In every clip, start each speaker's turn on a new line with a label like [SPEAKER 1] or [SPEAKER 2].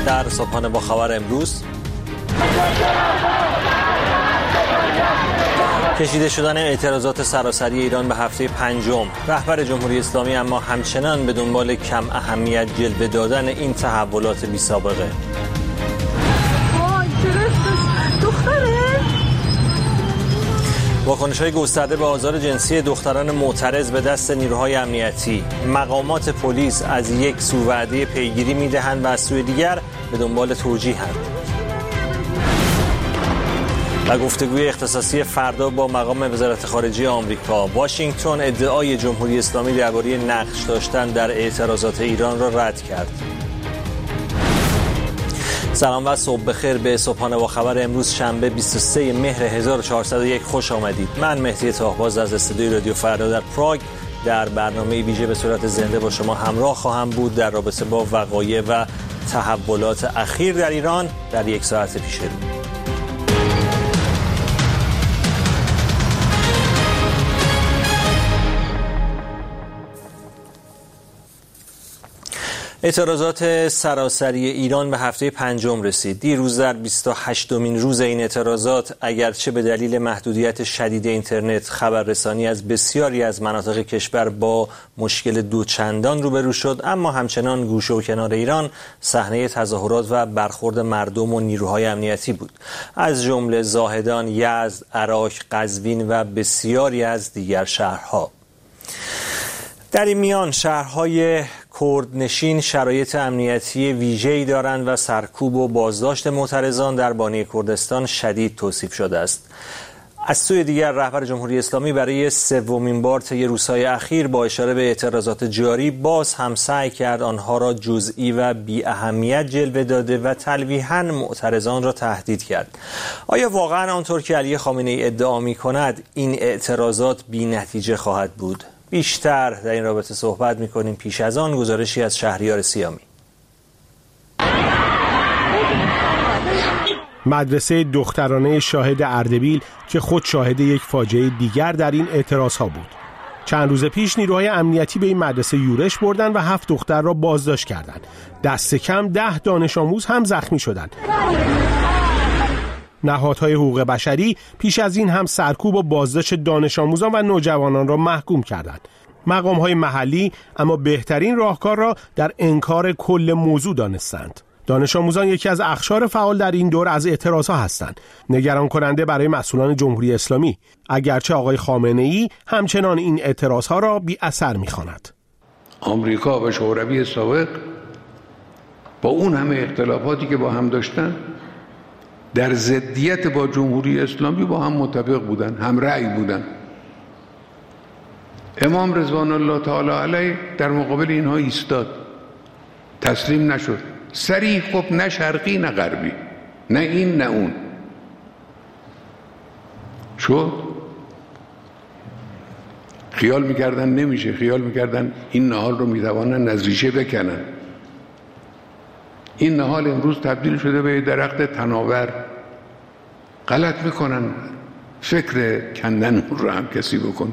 [SPEAKER 1] در صبحانه با خبر امروز: کشیده شدن اعتراضات سراسری ایران به هفته پنجم. رهبر جمهوری اسلامی اما همچنان به دنبال کم اهمیت جلوه دادن این تحولات بی سابقه. واکنش‌های گسترده به آزار جنسی دختران معترض به دست نیروهای امنیتی. مقامات پلیس از یک سو وعده پیگیری می‌دهند و از سوی دیگر به دنبال توجیه‌اند. و گفتگوی اختصاصی فردا با مقام وزارت خارجه آمریکا. واشنگتن ادعای جمهوری اسلامی درباره نقش داشتن در اعتراضات ایران را رد کرد. سلام و صبح بخیر به صبحانه با خبر امروز شنبه 23 مهر 1401 خوش آمدید. من مهدی طاهباز از استودیوی رادیو فردا در پراگ در برنامه ویژه به صورت زنده با شما همراه خواهم بود در رابطه با وقایع و تحولات اخیر در ایران در یک ساعت پیش رو. اعتراضات سراسری ایران به هفته پنجم رسید. دیروز در 28مین روز این اعتراضات اگرچه به دلیل محدودیت شدید اینترنت خبررسانی از بسیاری از مناطق کشور با مشکل دوچندان روبرو شد، اما همچنان گوشه و کنار ایران صحنه تظاهرات و برخورد مردم و نیروهای امنیتی بود، از جمله زاهدان، یزد، عراق، قزوین و بسیاری از دیگر شهرها. در این میان شهرهای کردنشین شرایط امنیتی ویژه‌ای دارند و سرکوب و بازداشت معترضان در بانیه کردستان شدید توصیف شده است. از سوی دیگر رهبر جمهوری اسلامی برای سومین بار طی روزهای اخیر با اشاره به اعتراضات جاری باز هم سعی کرد آنها را جزئی و بی اهمیت جلوه داده و تلویحاً معترضان را تهدید کرد. آیا واقعاً آنطور که علی خامنه‌ای ادعا می‌کند این اعتراضات بی نتیجه خواهد بود؟ بیشتر در این رابطه صحبت می‌کنیم. پیش از آن گزارشی از شهریار سیامی.
[SPEAKER 2] مدرسه دخترانه شاهد اردبیل که خود شاهد یک فاجعه دیگر در این اعتراضها بود. چند روز پیش نیروهای امنیتی به این مدرسه یورش بردند و 7 دختر را بازداشت کردند. دست کم 10 دانش آموز هم زخمی شدند. نهادهای حقوق بشری پیش از این هم سرکوب و بازداشت دانش آموزان و نوجوانان را محکوم کردند. مقامهای محلی اما بهترین راهکار را در انکار کل موضوع دانستند. دانش آموزان یکی از اقشار فعال در این دور از اعتراضها هستند، نگران کننده برای مسئولان جمهوری اسلامی، اگرچه آقای خامنه‌ای همچنان این اعتراضها را بی اثر می‌خواند.
[SPEAKER 3] آمریکا و شوروی سابق با اون همه اختلافاتی که با هم داشتن در ضدیت با جمهوری اسلامی با هم متفق بودن، هم رأی بودن. امام رضوان الله تعالی علیه در مقابل اینها ایستاد، تسلیم نشد. صریح خب نه شرقی نه غربی، نه این نه اون. شد خیال میکردن نمیشه، خیال میکردن این نهال رو میتوانن از ریشه بکنن. این نهال امروز تبدیل شده به درخت تناور. غلط میکنن، فکر کندن اون رو هم کسی بکنه.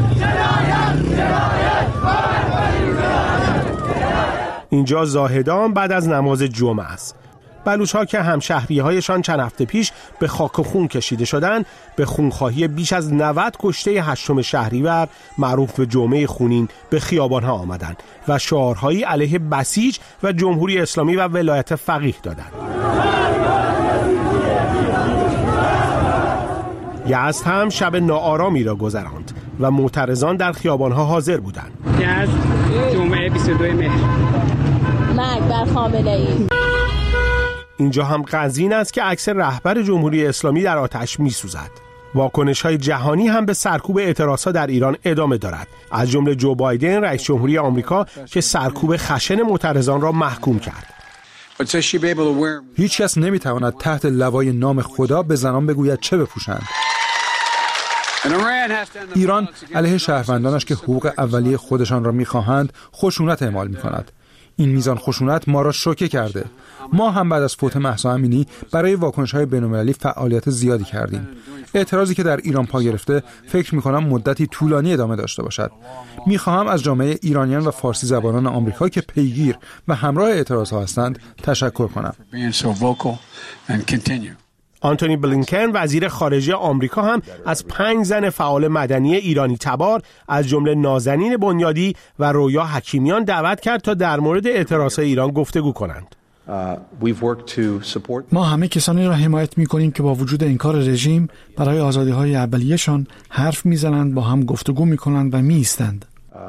[SPEAKER 2] اینجا زاهدان بعد از نماز جمعه است. بلوچ‌ها که همشهری‌هایشان چند هفته پیش به خاک و خون کشیده شدند، به خونخواهی بیش از 90 کشته 8 شهریور معروف به جمعه خونین به خیابان‌ها آمدند و شعارهایی علیه بسیج و جمهوری اسلامی و ولایت فقیه دادند. یزد هم شب ناآرامی را گذراند و معترضان در خیابان‌ها حاضر بودند.
[SPEAKER 4] یزد جمعه 22 مهر.
[SPEAKER 5] مرگ بر خامنه‌ای.
[SPEAKER 2] اینجا هم قزوین است که عکس رهبر جمهوری اسلامی در آتش می‌سوزد. واکنش‌های جهانی هم به سرکوب اعتراضات در ایران ادامه دارد، از جمله جو بایدن رئیس جمهوری آمریکا که سرکوب خشن معترضان را محکوم کرد.
[SPEAKER 6] هیچ کس نمی‌تواند تحت لوای نام خدا به زنان بگوید چه بپوشند. ایران علیه شهروندانش که حقوق اولیه خودشان را می‌خواهند خشونت اعمال می‌کند. این میزان خشونت ما را شوکه کرده. ما هم بعد از فوت مهسا امینی برای واکنش‌های بین‌المللی فعالیت زیادی کردیم. اعتراضی که در ایران پا گرفته فکر می‌کنم مدتی طولانی ادامه داشته باشد. می‌خواهم از جامعه ایرانیان و فارسی زبانان آمریکا که پیگیر و همراه اعتراض‌ها هستند تشکر کنم.
[SPEAKER 2] آنتونی بلینکن وزیر خارجه آمریکا هم از 5 زن فعال مدنی ایرانی تبار از جمله نازنین بنیادی و رویا حکیمیان دعوت کرد تا در مورد اعتراضات ایران گفتگو کنند.
[SPEAKER 7] ما همه کسانی را حمایت می‌کنیم که با وجود انکار رژیم برای آزادی‌های اولیه‌شان حرف می‌زنند، با هم گفتگو می‌کنند و می‌ایستند.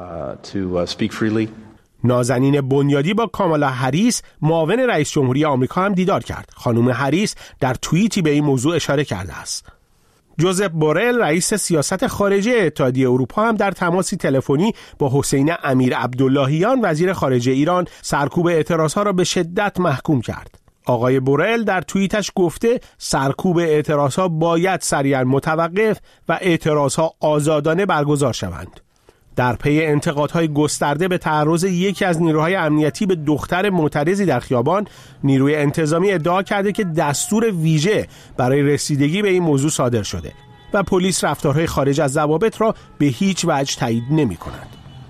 [SPEAKER 2] نازنین بنیادی با کامالا هریس معاون رئیس جمهوری آمریکا هم دیدار کرد. خانم هریس در توییتی به این موضوع اشاره کرده است. جوزف بورل رئیس سیاست خارجه اتحادیه اروپا هم در تماسی تلفنی با حسین امیر عبداللهیان وزیر خارجه ایران سرکوب اعتراضها را به شدت محکوم کرد. آقای بورل در توییتش گفته سرکوب اعتراضها باید سریعا متوقف و اعتراضها آزادانه برگزار شوند. در پی انتقادهای گسترده به تعرض یکی از نیروهای امنیتی به دختر معترضی در خیابان، نیروی انتظامی ادعا کرده که دستور ویژه برای رسیدگی به این موضوع صادر شده و پلیس رفتارهای خارج از ضوابط را به هیچ وجه تایید نمی‌کند.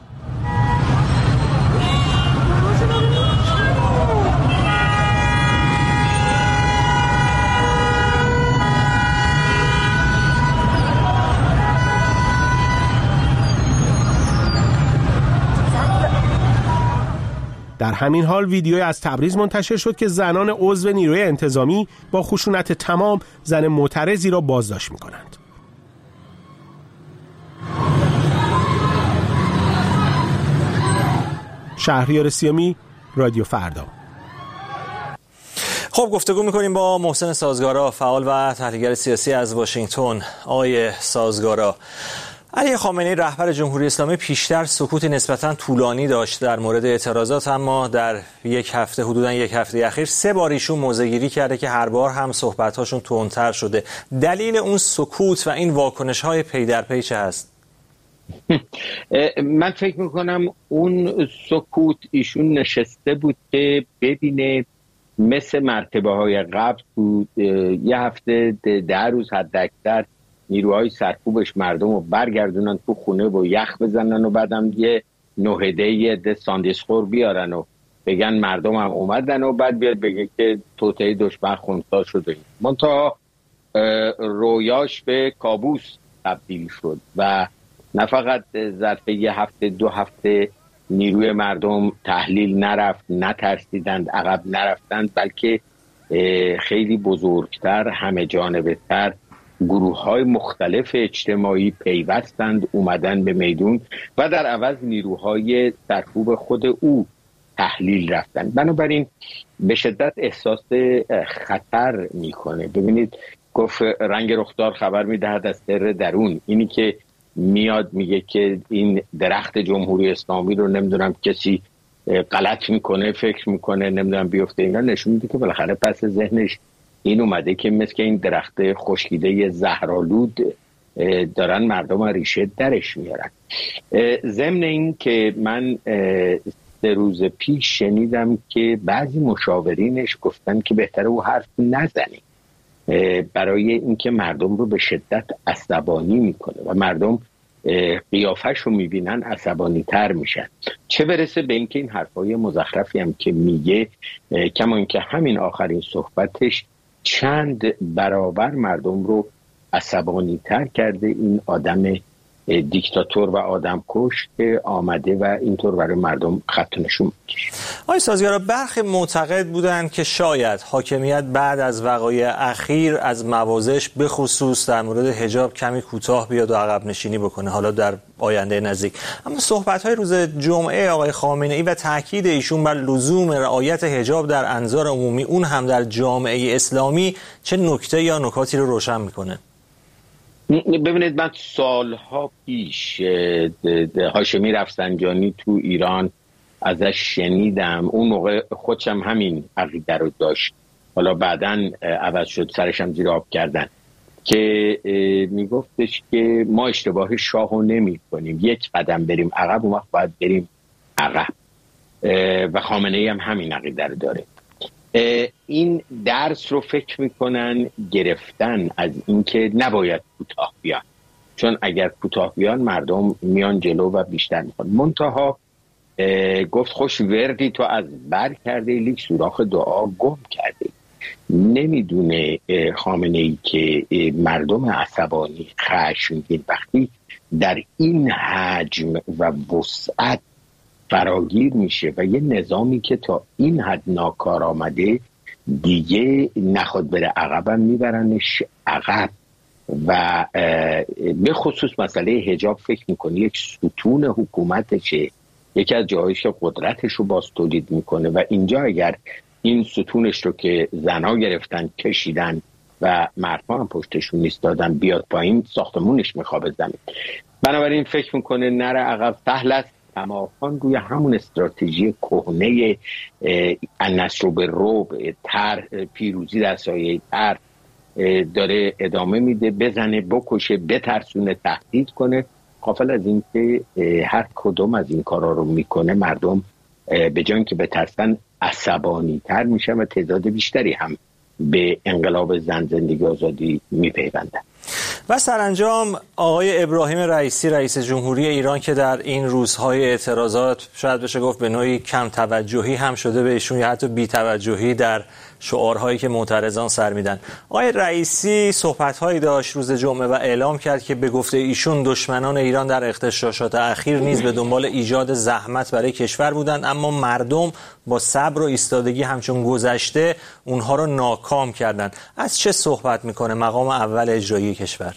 [SPEAKER 2] در همین حال ویدیویی از تبریز منتشر شد که زنان عضو نیروی انتظامی با خشونت تمام زن معترضی را بازداشت می‌کنند. شهریار سیامی، رادیو فردا.
[SPEAKER 1] خب گفتگو می‌کنیم با محسن سازگارا، فعال و تحلیلگر سیاسی از واشنگتن. آقای سازگارا، علی خامنه‌ای رهبر جمهوری اسلامی پیشتر سکوت نسبتاً طولانی داشت در مورد اعتراضات، اما در حدوداً یک هفته اخیر 3 بار ایشون موضع‌گیری کرده که هر بار هم صحبت‌هاشون تندتر شده. دلیل اون سکوت و این واکنش‌های پی در پی چه هست؟
[SPEAKER 8] من فکر می‌کنم اون سکوت ایشون نشسته بود که ببینه مثل مرتبه‌های قبل بود، یه هفته 10 روز حداکثر نیروهای سرکوبش مردم رو برگردونن تو خونه و یخ بزنن و بعدم یه نوهده ساندیسخور بیارن و بگن مردم هم اومدن و بعد بیاد بگه که توطئه دشمن خونسا شده. منتها رویاش به کابوس تبدیل شد و نه فقط ظرف یه هفته 2 هفته نیروی مردم تحلیل نرفت، نترسیدند، عقب نرفتند، بلکه خیلی بزرگتر، همه جانبه‌تر گروه‌های مختلف اجتماعی پیوستند، اومدن به میدون و در عوض نیروهای سرکوب خود او تحلیل رفتن. بنابراین به شدت احساس خطر میکنه. ببینید گفت رنگ رخدار خبر میدهد از سر درون. اینی که میاد میگه که این درخت جمهوری اسلامی رو نمیدونم کسی غلط میکنه، فکر میکنه نمیدونم بیفته، اینا نشون میده که بالاخره پس ذهنش این اومده که مثل این درخت خشکیده زهرآلود دارن مردم ریشه درش میارن. ضمن این که من 3 روز پیش شنیدم که بعضی مشاورینش گفتن که بهتره او حرف نزنه، برای اینکه مردم رو به شدت عصبانی میکنه و مردم قیافش رو میبینن عصبانی تر میشن. چه برسه به اینکه این حرفای مزخرفی هم که میگه، کما اینکه همین آخرین صحبتش چند برابر مردم رو عصبانی تر کرده. این آدم دیکتاتور و آدم کش که آمده و اینطور برای مردم خط نشون میکشه.
[SPEAKER 1] آقای سازگارا، برخی معتقد بودند که شاید حاکمیت بعد از وقایع اخیر از مواضعش به خصوص در مورد حجاب کمی کوتاه بیاد و عقب نشینی بکنه، حالا در آینده نزدیک. اما صحبت‌های روز جمعه آقای خامنه‌ای و تاکید ایشون بر لزوم رعایت حجاب در انظار عمومی، اون هم در جامعه اسلامی، چه نکته یا نکاتی رو روشن میکنه؟
[SPEAKER 8] ببینید، من سالها پیش هاشمی رفسنجانی تو ایران ازش شنیدم. اون موقع خودشم همین عقیده رو داشت، حالا بعداً عوض شد، سرشم زیر آب کردن، که میگفتش که ما اشتباه شاهو نمی کنیم، 1 قدم بریم عقب اون وقت باید بریم عقب. و خامنه‌ای هم همین عقیده رو داره. این درس رو فکر میکنن گرفتن از اینکه نباید کوتاه بیان، چون اگر کوتاه بیان مردم میان جلو و بیشتر میخوان. منتها گفت خوش وردی تو از بر کرده، لیک سوراخ دعا گم کرده. نمیدونه خامنه‌ای که مردم عصبانی خشمگین وقتی در این حجم و وسعت فراگیر میشه و یه نظامی که تا این حد ناکار آمده دیگه نخواد بره عقب هم میبرنش عقب. و به خصوص مسئله حجاب فکر میکنه یک ستون حکومتشه، یکی از جاهایش که قدرتش رو باز تولید میکنه و اینجا اگر این ستونش رو که زنا گرفتن کشیدن و مردها هم پشتشون نیست دادن بیاد پایین، ساختمونش میخوابه زمین. بنابراین فکر میکنه نره عقب سهل است. کماکان روی همون استراتژی کهنه النصر بالرعب، پیروزی در سایه تر داره ادامه میده، بزنه بکشه بترسونه تهدید کنه، غافل از این که هر کدوم از این کارا رو میکنه مردم به جای اینکه بترسن عصبانی تر میشن و تعداد بیشتری هم به انقلاب زن زندگی آزادی میپیوندن.
[SPEAKER 1] و سرانجام آقای ابراهیم رئیسی رئیس جمهوری ایران که در این روزهای اعتراضات شاید بشه گفت به نوعی کم توجهی هم شده به ایشون یا حتی بی توجهی در شعارهایی که معترضان سر میدن، آقای رئیسی صحبت‌هایی داشت روز جمعه و اعلام کرد که به گفته ایشون دشمنان ایران در اغتشاشات اخیر نیز به دنبال ایجاد زحمت برای کشور بودند، اما مردم با صبر و ایستادگی همچون گذشته اونها رو ناکام کردند. از چه صحبت میکنه مقام اول اجرایی کشور؟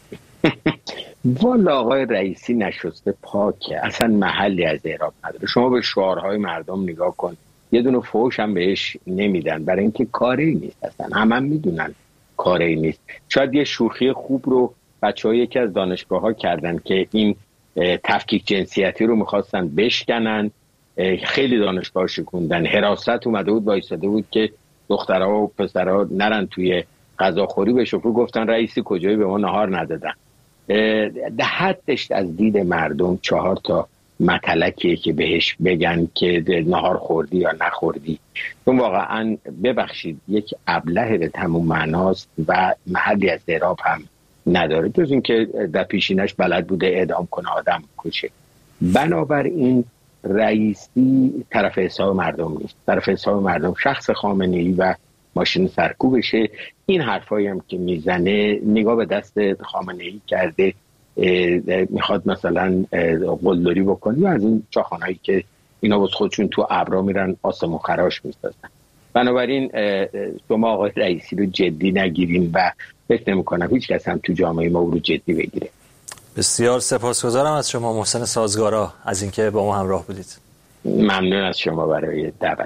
[SPEAKER 8] والا آقای رئیسی نشسته پاکه، اصلا محلی از اعراب نداره. شما به شعارهای مردم نگاه کن، یه دونه فوش هم بهش نمیدن برای اینکه کاری نیست، اصلا هم میدونن کاری نیست. شاید یه شوخی خوب رو بچه‌ها یکی از دانشگاه‌ها کردن که این تفکیک جنسیتی رو می‌خواستن بشکنن، خیلی دانشگاه شکوندن، حراست اومده بود وایساده بود که دخترها و پسرها نرن توی غذاخوری. به شوخی گفتن رئیسی کجایی به ما نهار ندادن. ده حدش از دید مردم 4 تا مطلقیه که بهش بگن که نهار خوردی یا نخوردی. اون واقعا ببخشید یک ابله به تموم معناست و محلی از اعراب هم نداره، جز این که در پیشینش بلد بوده اعدام کنه، آدم کشه. بنابراین رئیسی طرف حساب مردم نیست، طرف حساب مردم شخص خامنه‌ای و ماشین سرکوبشه. این حرفایی هم که میزنه نگاه به دست خامنه‌ای کرده، میخواد مثلا قلدری بکنه یا از این چاخانهایی که اینا باز خودشون تو ابرا میرن آسمون خراش میسازن. بنابراین شما آقای رئیسی رو جدی نگیرین و فکر نمی‌کنم هیچ کس هم تو جامعه ما رو جدی بگیره.
[SPEAKER 1] بسیار سپاسگزارم از شما محسن سازگارا از اینکه با ما همراه بودید.
[SPEAKER 8] ممنون از شما برای دعوت.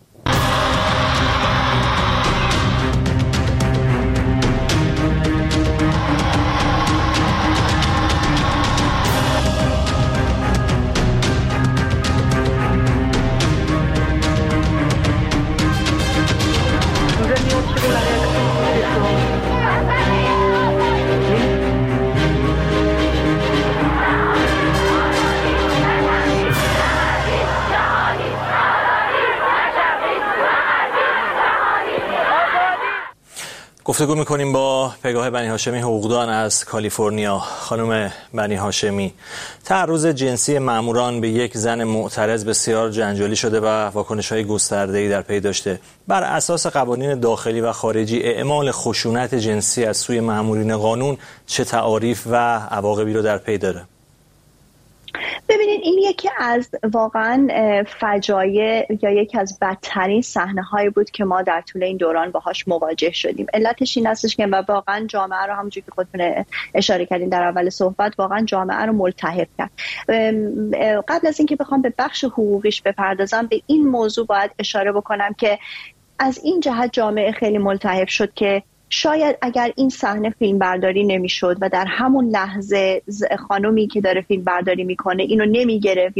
[SPEAKER 1] گفتگو میکنیم با پگاه بنی هاشمی حقوقدان از کالیفرنیا. خانم بنی هاشمی، تعرض جنسی ماموران به یک زن معترض بسیار جنجالی شده و واکنش‌های گسترده‌ای در پی داشته. بر اساس قوانین داخلی و خارجی اعمال خشونت جنسی از سوی مامورین قانون چه تعاریف و عواقبی رو در پی داره؟
[SPEAKER 9] ببینید این یکی از واقعا فجایع یا یکی از بدترین صحنه‌هایی بود که ما در طول این دوران باهاش مواجه شدیم. علتش این هستش که واقعا جامعه رو همونجوری که خودتون اشاره کردین در اول صحبت واقعا جامعه رو ملتهب کرد. قبل از اینکه بخوام به بخش حقوقیش بپردازم به این موضوع باید اشاره بکنم که از این جهت جامعه خیلی ملتهب شد که شاید اگر این صحنه فیلم برداری نمیشد و در همون لحظه خانومی که داره فیلم برداری میکنه اینو نمیگرفت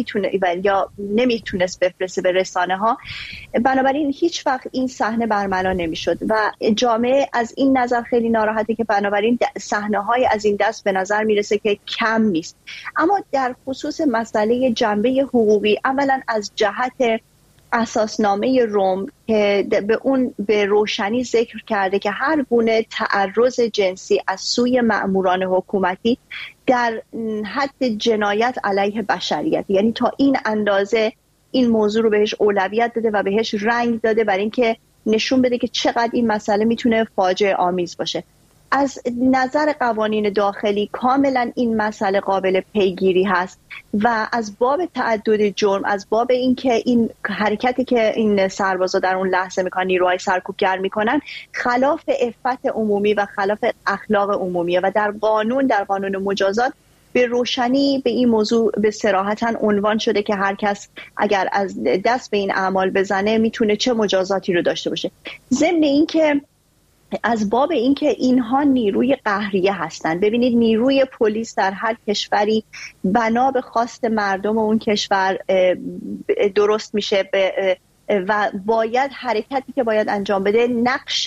[SPEAKER 9] یا نمیتونست بفرسته به رسانه ها، بنابراین هیچ وقت این صحنه برملا نمیشد و جامعه از این نظر خیلی ناراحته که بنابراین صحنه های از این دست به نظر میرسه که کم نیست. اما در خصوص مسئله جنبه حقوقی، اولا از جهت اساسنامه روم که به روشنی ذکر کرده که هر گونه تعرض جنسی از سوی مأموران حکومتی در حد جنایت علیه بشریت، یعنی تا این اندازه این موضوع رو بهش اولویت داده و بهش رنگ داده برای اینکه نشون بده که چقدر این مسئله میتونه فاجعه آمیز باشه. از نظر قوانین داخلی کاملا این مسئله قابل پیگیری هست و از باب تعدد جرم، از باب اینکه این حرکتی که این سربازا در اون لحظه میکنن، نیروهای سرکوبگر میکنن، خلاف عفت عمومی و خلاف اخلاق عمومیه و در قانون مجازات به روشنی به این موضوع به صراحتاً عنوان شده که هر کس اگر از دست به این اعمال بزنه میتونه چه مجازاتی رو داشته باشه. ضمن اینکه از باب اینکه اینها نیروی قهریه هستند. ببینید نیروی پلیس در هر کشوری بنا به خواست مردم اون کشور درست میشه و باید حرکتی که باید انجام بده نقش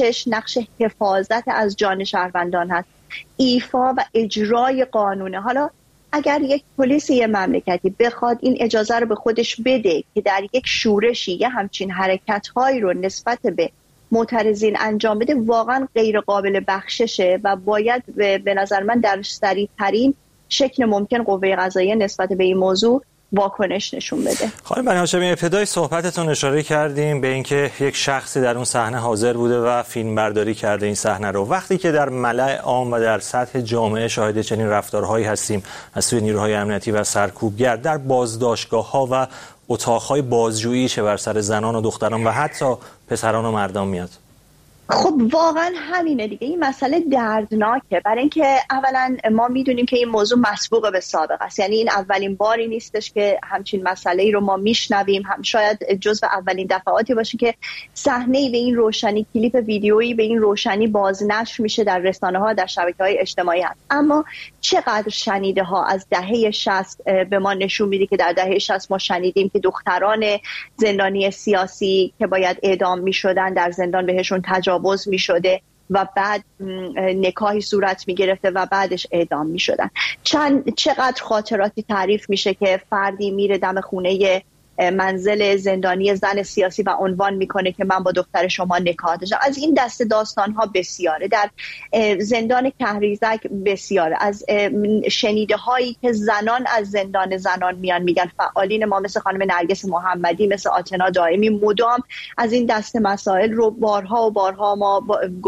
[SPEAKER 9] حفاظت از جان شهروندان هست، ایفا و اجرای قانونه. حالا اگر یک پلیس یه مملکتی بخواد این اجازه رو به خودش بده که در یک شورشی یه همچین حرکت‌هایی رو نسبت به معترضین انجام بده، واقعا غیر قابل بخششه و باید به نظر من در سریع‌ترین شکل ممکن قوه قضاییه نسبت به این موضوع واکنش نشون بده.
[SPEAKER 1] خانم بنی هاشمی، ابتدای صحبتتون اشاره کردیم به اینکه یک شخصی در اون صحنه حاضر بوده و فیلم برداری کرده این صحنه رو. وقتی که در ملأ عام و در سطح جامعه شاهد چنین رفتارهایی هستیم از سوی نیروهای امنیتی و سرکوبگر در بازداشتگاه‌ها و اتاق‌های بازجویی چه بر سر زنان و دختران و حتی پسران و مردان میاد؟
[SPEAKER 9] خب واقعا همینه دیگه. این مسئله دردناکه، برای اینکه اولا ما میدونیم که این موضوع مسبوق به سابقه است، یعنی این اولین باری نیستش که همچین مسئله‌ای رو ما میشنویم، هم شاید جزو اولین دفعاتی باشه که صحنه‌ای به این روشنی، کلیپ ویدیویی به این روشنی بازنشر میشه در رسانه‌ها، در شبکه‌های اجتماعی هست. اما چقدر شنیده ها از دهه 60 به ما نشون میده که در دهه 60 ما شنیدیم که دختران زندانی سیاسی که باید اعدام میشدن در زندان بهشون تجاوز می شده و بعد نکاحی صورت می گرفته و بعدش اعدام می شدن. چقدر خاطراتی تعریف میشه که فردی میره دم خونه منزل زندانی زن سیاسی و عنوان میکنه که من با دختر شما نکاح داشتم. از این دست داستان ها بسیاره. در زندان کهریزک بسیاره. از شنیده هایی که زنان از زندان زنان میگن فعالین ما مثل خانم نرگس محمدی، مثل آتنا دائمی مدام از این دست مسائل رو بارها و بارها ما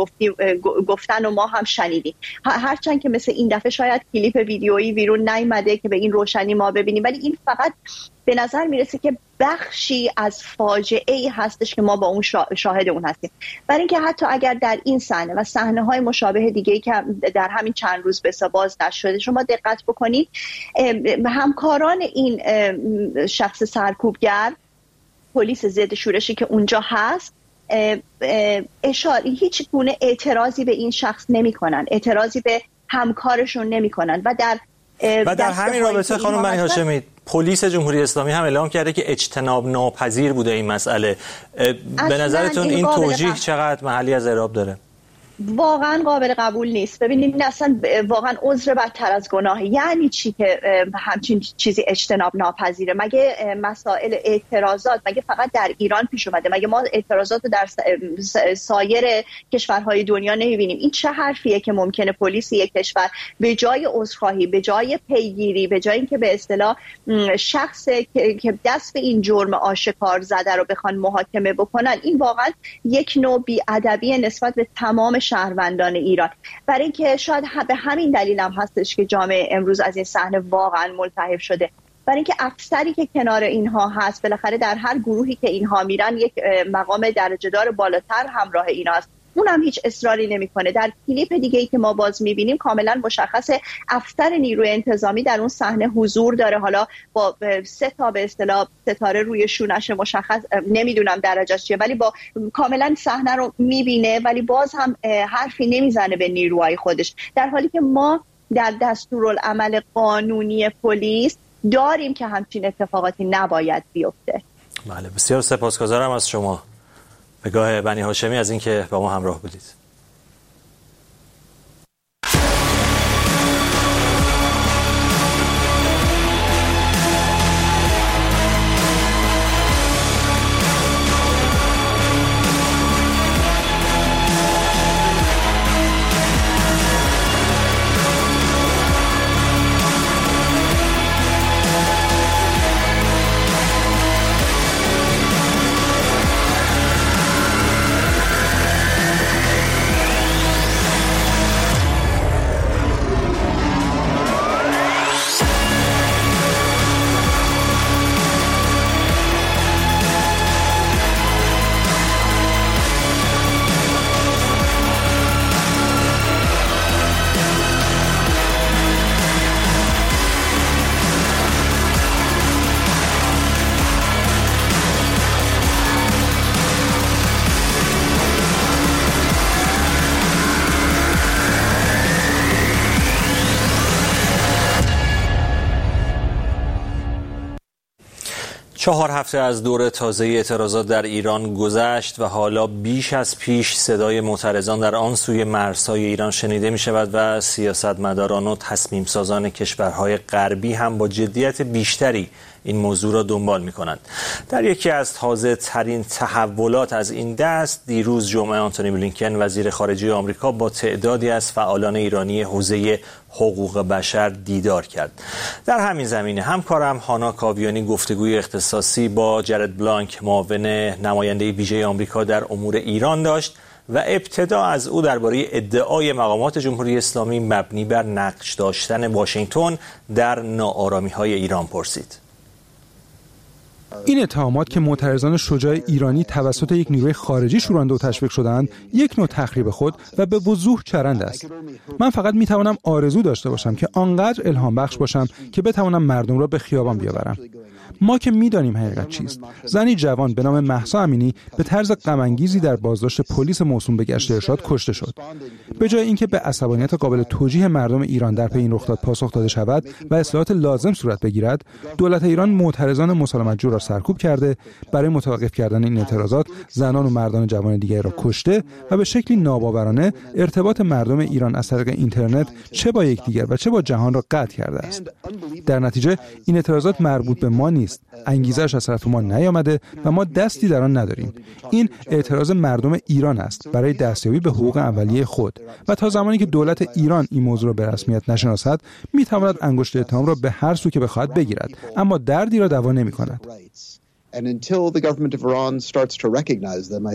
[SPEAKER 9] گفتن و ما هم شنیدیم. هرچند که مثل این دفعه شاید کلیپ ویدیویی بیرون نیامده که به این روشنی ما ببینیم، ولی این فقط به نظر میرسه که بخشی از فاجعه‌ای هستش که ما با اون شاهد اون هستیم. برای اینکه حتی اگر در این صحنه و صحنه‌های مشابه دیگه‌ای که در همین چند روز به بازداشت شده شما دقت بکنید، همکاران این شخص سرکوبگر، پلیس ضد شورشی که اونجا هست، هیچ گونه اعتراضی به این شخص نمی‌کنن، اعتراضی به همکارشون نمی‌کنن و در همین رابطه
[SPEAKER 1] خانم بنی هاشمی پلیس جمهوری اسلامی هم اعلام کرده که اجتناب ناپذیر بوده این مسئله. به نظرتون این توجیه چقدر محلی از اعراب داره؟
[SPEAKER 9] واقعا قابل قبول نیست. ببینید اصلا واقعا عذر بدتر از گناه. یعنی چی که همچین چیزی اجتناب ناپذیره؟ مگه مسائل اعتراضات مگه فقط در ایران پیش اومده؟ مگه ما اعتراضات رو در سایر کشورهای دنیا نمیبینیم؟ این چه حرفیه که ممکنه پلیس یک کشور به جای عذرخواهی، به جای پیگیری، به جای اینکه به اصطلاح شخص که دست به این جرم آشکار زده رو بخوان محاکمه بکنن، این واقعا یک نوع بی‌ادبی نسبت به تمام شهروندان ایران. برای اینکه شاید به همین دلیل هم هستش که جامعه امروز از این صحنه واقعا ملتهب شده. برای اینکه افسری که کنار اینها هست بالاخره در هر گروهی که اینها میرن یک مقام درجه‌دار بالاتر همراه ایناست اونم هیچ اصراری نمیکنه. در کلیپ دیگه ای که ما باز میبینیم کاملا مشخصه افسر نیروی انتظامی در اون صحنه حضور داره، حالا با 3 تا به اصطلاح ستاره روی شونش، مشخص نمیدونم درجهش چیه، ولی با کاملا صحنه رو میبینه ولی باز هم حرفی نمیزنه به نیروهای خودش، در حالی که ما در دستورالعمل قانونی پلیس داریم که همچین اتفاقاتی نباید بیفته.
[SPEAKER 1] بله، بسیار سپاسگزارم از شما پگاه بنی هاشمی از اینکه با ما همراه بودید. چهار هفته از دور تازه اعتراضات در ایران گذشت و حالا بیش از پیش صدای معترضان در آن سوی مرزهای ایران شنیده می شود و سیاستمداران و تصمیم سازان کشورهای غربی هم با جدیت بیشتری این موضوع را دنبال می کنند. در یکی از تازه ترین تحولات از این دست، دیروز جمعه آنتونی بلینکن وزیر خارجه آمریکا با تعدادی از فعالان ایرانی حوزه حقوق بشر دیدار کرد. در همین زمینه همکارم هانا کاویانی گفتگوی اختصاصی با جرد بلانک، معاون نماینده ویژه آمریکا در امور ایران داشت و ابتدا از او درباره ادعای مقامات جمهوری اسلامی مبنی بر نقش داشتن واشنگتن در ناآرامی‌های ایران پرسید.
[SPEAKER 6] این اتهامات که معترضان شجاع ایرانی توسط یک نیروی خارجی شورانده و تشویق شدند، یک نوع تخریب خود و به وضوح چرند است. من فقط میتوانم آرزو داشته باشم که آنقدر الهام بخش باشم که بتوانم مردم را به خیابان بیاورم. ما که میدانیم حقیقت چیست. زنی جوان به نام مهسا امینی به طرز غم انگیزی در بازداشت پلیس موسوم به گشت ارشاد کشته شد. به جای اینکه به عصبانیت قابل توجیه مردم ایران در پی این رخداد پاسخ داده شود و اصلاحات لازم صورت بگیرد، دولت ایران معترضان مسالمت‌جو را سرکوب کرده، برای متوقف کردن این اعتراضات زنان و مردان جوان دیگری را کشته و به شکلی ناباورانه ارتباط مردم ایران از طریق اینترنت چه با یکدیگر و چه با جهان را قطع کرده است. در نتیجه این اعتراضات مربوط به ما نیست، انگیزش از طرف ما نیامده و ما دستی در آن نداریم. این اعتراض مردم ایران است برای دستیابی به حقوق اولیه خود و تا زمانی که دولت ایران این موضوع را به رسمیت نشناسد میتواند انگشت اتهام را به هر سو که بخواهد بگیرد، اما دردی را دوا نمی‌کند.
[SPEAKER 10] And until the government of Iran starts to recognize them,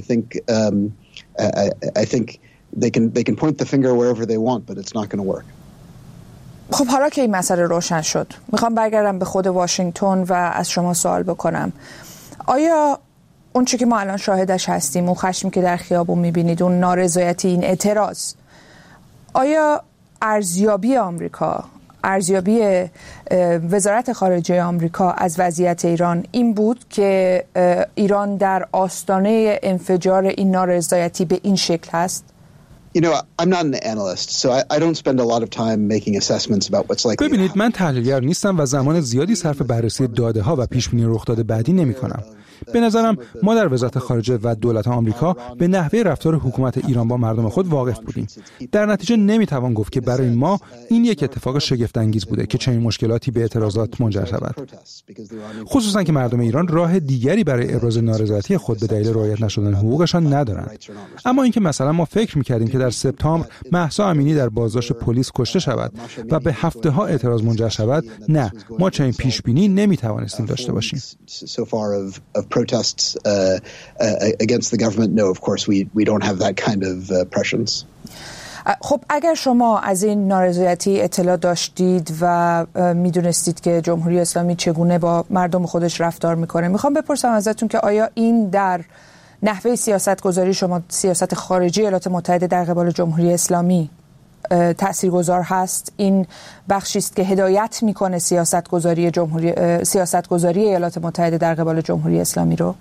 [SPEAKER 10] I think they can point the finger wherever they want, but it's not going to work.
[SPEAKER 11] خب حالا که این مسئله روشن شد، میخوام برگردم به خود واشنگتن و از شما سوال بکنم. آیا اون چیزی که ما الان شاهدش هستیم، اون خشمی که در خیابون میبینید، اون نارضایتی، این اعتراض، آیا ارزیابی آمریکا، ارزیابی وزارت خارجه آمریکا از وضعیت ایران این بود که ایران در آستانه انفجار این نارضایتی به این شکل هست؟
[SPEAKER 10] You know, I'm not an analyst, so I don't spend a lot of time making assessments about what's likely.
[SPEAKER 6] ببینید، من تحلیلگر نیستم و زمان زیادی صرف بررسی داده‌ها و پیش‌بینی رخداد بعدی نمی‌کنم. به نظرم ما در وزارت خارجه و دولت آمریکا به نحوه رفتار حکومت ایران با مردم خود واقف بودیم. در نتیجه نمیتوان گفت که برای ما این یک اتفاق شگفت انگیز بوده که چنین مشکلاتی به اعتراضات منجر شود. خصوصا که مردم ایران راه دیگری برای ابراز نارضایتی خود به دلیل رعایت نشدن حقوقشان ندارند. اما اینکه مثلا ما فکر می‌کردیم که در سپتامبر مهسا امینی در بازداشت پلیس کشته شود و به هفته‌ها اعتراض منجر شود، نه، ما چنین پیش‌بینی نمی‌توانستیم داشته باشیم.
[SPEAKER 10] protests against the government, no, of course we don't have that kind of presence.
[SPEAKER 11] خب اگر شما از این نارضایتی اطلاع داشتید و میدونستید که جمهوری اسلامی چگونه با مردم خودش رفتار میکنه، میخوام بپرسم ازتون که آیا این در نحوه سیاست‌گذاری شما، سیاست خارجی ایالات متحده در قبال جمهوری اسلامی تاثیرگذار هست؟ این بخشی است که هدایت میکنه سیاست‌گذاری ایالات متحده در قبال جمهوری اسلامی رو؟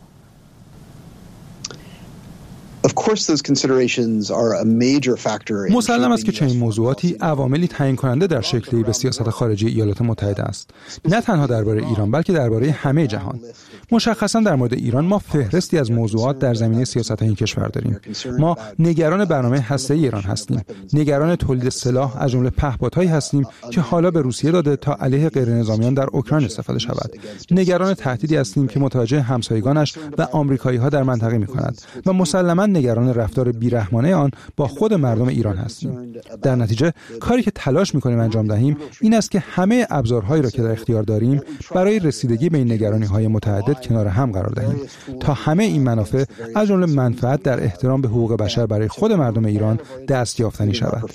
[SPEAKER 6] مسلم است که چنین موضوعاتی عواملی تعیین کننده در شکلی به سیاست خارجی ایالات متحده است، نه تنها درباره ایران بلکه درباره همه جهان. مشخصا در مورد ایران ما فهرستی از موضوعات در زمینه سیاست این کشور داریم. ما نگران برنامه هسته‌ای ایران هستیم، نگران تولید سلاح از جمله پهپادهایی هستیم که حالا به روسیه داده تا علیه غیرنظامیان در اوکراین استفاده شود. نگران تهدیدی هستیم که متوجه همسایگانش و آمریکایی‌ها در منطقه می‌کند و مسلماً نگران رفتار بیرحمانه آن با خود مردم ایران هستیم. در نتیجه کاری که تلاش می‌کنیم انجام دهیم این است که همه ابزارهایی را که در اختیار داریم برای رسیدگی به این نگرانی‌های متعدد کنار هم قرار دهیم تا همه این منافع از جمله منفعت در احترام به حقوق بشر برای خود مردم ایران دستیافتنی شود.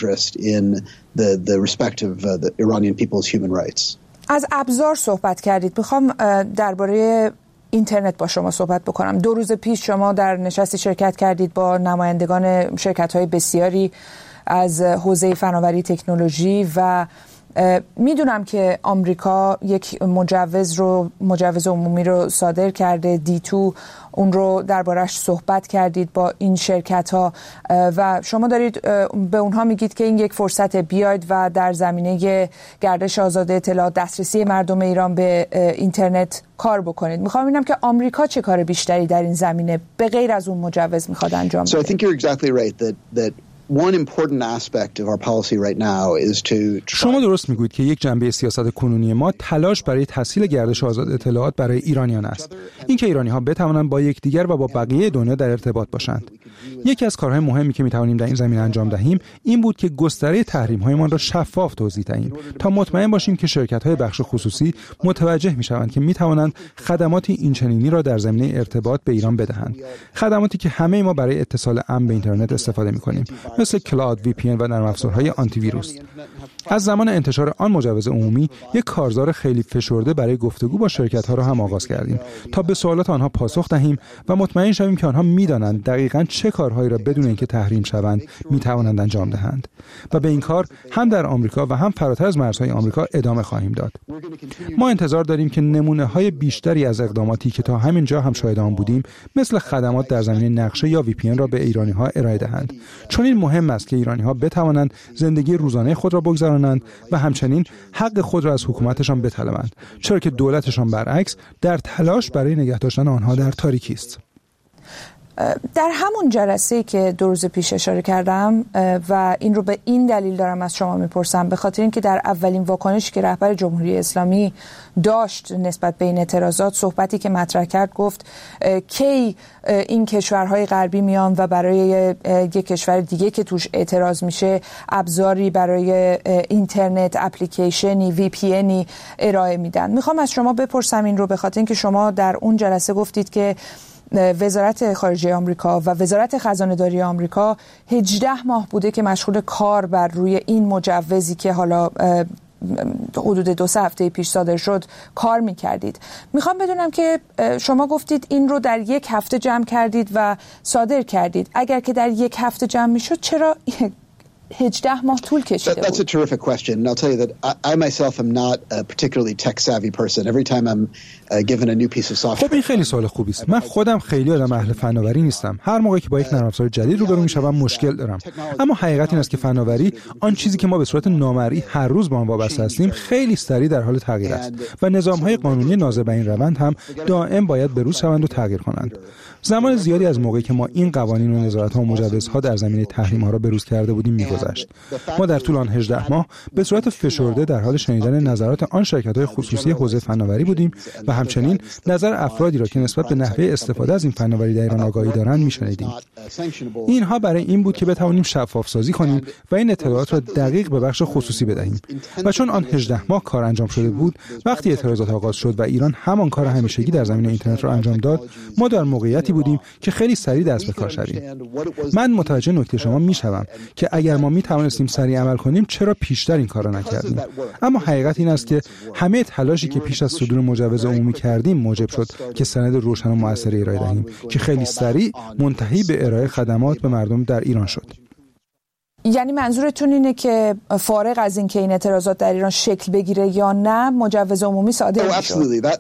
[SPEAKER 11] از ابزار صحبت کردید. میخوام درباره اینترنت با شما صحبت بکنم. 2 روز پیش شما در نشستی شرکت کردید با نمایندگان شرکت‌های بسیاری از حوزه فناوری تکنولوژی و میدونم که آمریکا یک مجوز عمومی رو صادر کرده، D2، اون رو دربارش صحبت کردید با این شرکت ها و شما دارید به اونها میگید که این یک فرصت، بیاید و در زمینه گردش آزاد اطلاعات، دسترسی مردم ایران به اینترنت کار بکنید. میخوام ببینم که آمریکا چه کار بیشتری در این زمینه به غیر از اون مجوز میخواد انجام بده.
[SPEAKER 6] شما درست میگویید که یک جنبه سیاست کنونی ما تلاش برای تسهیل گردش آزاد اطلاعات برای ایرانیان است. اینکه ایرانی‌ها بتوانند با یکدیگر و با بقیه دنیا در ارتباط باشند. یکی از کارهای مهمی که میتوانیم در این زمینه انجام دهیم این بود که گستره تحریم‌هایمان را شفاف توضیح دهیم تا مطمئن باشیم که شرکت‌های بخش خصوصی متوجه میشوند که میتوانند خدماتی اینچنینی را در زمینه ارتباط به ایران بدهند. خدماتی که همه ما برای اتصال امن به اینترنت استفاده می‌کنیم، مثل کلاود، VPN و نرم افزارهای آنتی ویروس. از زمان انتشار آن مجوز عمومی یک کارزار خیلی فشرده برای گفتگو با شرکت‌ها را هم آغاز کردیم تا به سوالات آنها پاسخ دهیم و مطمئن شویم که آنها می‌دانند دقیقاً چه کارهایی را بدون اینکه تحریم شوند می‌توانند انجام دهند و به این کار هم در آمریکا و هم فراتر از مرزهای آمریکا ادامه خواهیم داد. ما انتظار داریم که نمونه‌های بیشتری از اقداماتی که تا همین جا هم شاهد آن بودیم، مثل خدمات در زمینه نقشه یا VPN را به ایرانی‌ها ارائه دهند. چون این مهم است که ایرانی‌ها بتوانند زندگی روزانه خود را بگذرانند و همچنین حق خود را از حکومتشان بطلبند، چرا که دولتشان برعکس در تلاش برای نگه داشتن آنها در تاریکی است.
[SPEAKER 11] در همون جلسه‌ای که 2 روز پیش اشاره کردم و این رو به این دلیل دارم از شما میپرسم، به خاطر اینکه در اولین واکنشی که رهبر جمهوری اسلامی داشت نسبت به این اعتراضات، صحبتی که مطرح کرد، گفت کی این کشورهای غربی میان و برای یک کشور دیگه که توش اعتراض میشه ابزاری برای اینترنت، اپلیکیشنی، VPNی ارائه میدن. میخوام از شما بپرسم این رو، به خاطر اینکه شما در اون جلسه گفتید که وزارت خارجه آمریکا و وزارت خزانه‌داری آمریکا 18 ماه بوده که مشغول کار بر روی این مجوزی که حالا حدود 2-3 هفته پیش صادر شد کار میکردید. میخوام بدونم که شما گفتید این رو در 1 هفته جمع کردید و صادر کردید. اگر که در 1 هفته جمع میشد چرا 18 ماه طول کشیده بود؟
[SPEAKER 10] That's a terrific question. And I'll tell you that I myself am not a particularly tech savvy person. Every time I'm given a new piece of software.
[SPEAKER 6] خب این خیلی سوال خوبی است. من خودم خیلی آدم اهل فناوری نیستم. هر موقعی که با یک نرم افزار جدید روبرو میشم مشکل دارم. اما حقیقت این است که فناوری، آن چیزی که ما به صورت نامرئی هر روز با آن وابسته هستیم، خیلی سریع در حال تغییر است و نظام‌های قانونی ناظر بر این روند هم دائم باید به روز شوند و تغییر کنند. زمان زیادی از موقعی که ما این قوانین و نظارت‌ها و مجوزها در زمینه تحریم‌ها را بروز کرده بودیم می‌گذشت. ما در طول آن 18 ماه به صورت فشرده در حال شنیدن نظرات آن شرکت‌های خصوصی حوزه فناوری بودیم و همچنین نظر افرادی را که نسبت به نحوه استفاده از این فناوری در ایران آگاهی دارند می‌شنیدیم. اینها برای این بود که بتوانیم شفاف‌سازی کنیم و این اطلاعات را دقیق به بخش خصوصی بدهیم. و چون آن 18 ماه کار انجام شده بود، وقتی اعتراضات آغاز شد و ایران همان کار همیشگی در زمینه اینترنت را انجام داد، ما در موقعیتی بودیم که خیلی سریع دست به کار شویم. من متوجه نکته شما میشوم که اگر ما می توانستیم سریع عمل کنیم چرا پیشتر این کارا نکردیم؟ اما حقیقت این است که همه تلاشی که پیش از صدور مجوز عمومی کردیم موجب شد که سند روشن و موثر ارائه دهیم که خیلی سریع منتهی به ارائه خدمات به مردم در ایران شد.
[SPEAKER 11] یعنی منظورتون اینه که فارغ از این که این اعتراضات در ایران شکل بگیره یا نه مجوز عمومی صادر می‌شد؟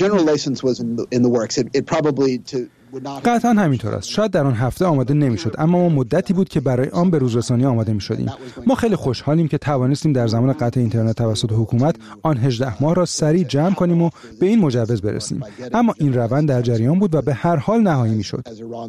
[SPEAKER 6] قطعا همینطور است. شاید در آن هفته آماده نمیشد، اما ما مدتی بود که برای آن به روزرسانی آماده میشدیم. ما خیلی خوشحالیم که توانستیم در زمان قطع اینترنت توسط حکومت آن 18 ماه را سریع جمع کنیم و به این مجوز برسیم. اما این روند در جریان بود و به هر حال نهایی میشد.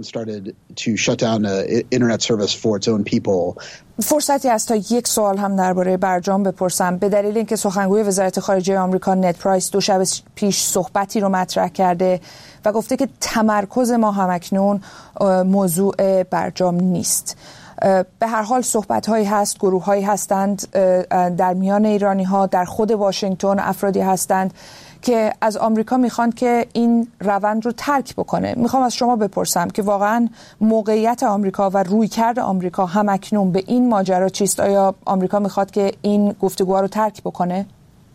[SPEAKER 11] فرصتی است تا یک سوال هم درباره برجام بپرسم، به دلیل اینکه سخنگوی وزارت خارجه آمریکا نت پرایس 2 شب پیش صحبتی رو مطرح کرده و گفته که تمرکز ما همکنون موضوع برجام نیست. به هر حال صحبت‌هایی هست، گروه‌هایی هستند در میان ایرانی‌ها، در خود واشنگتن افرادی هستند که از آمریکا میخوان که این روند رو ترک بکنه. میخوام از شما بپرسم که واقعا موقعیت آمریکا و رویکرد آمریکا همکنون به این ماجرا چیست؟ آیا آمریکا میخواد که این گفتگوها رو ترک بکنه؟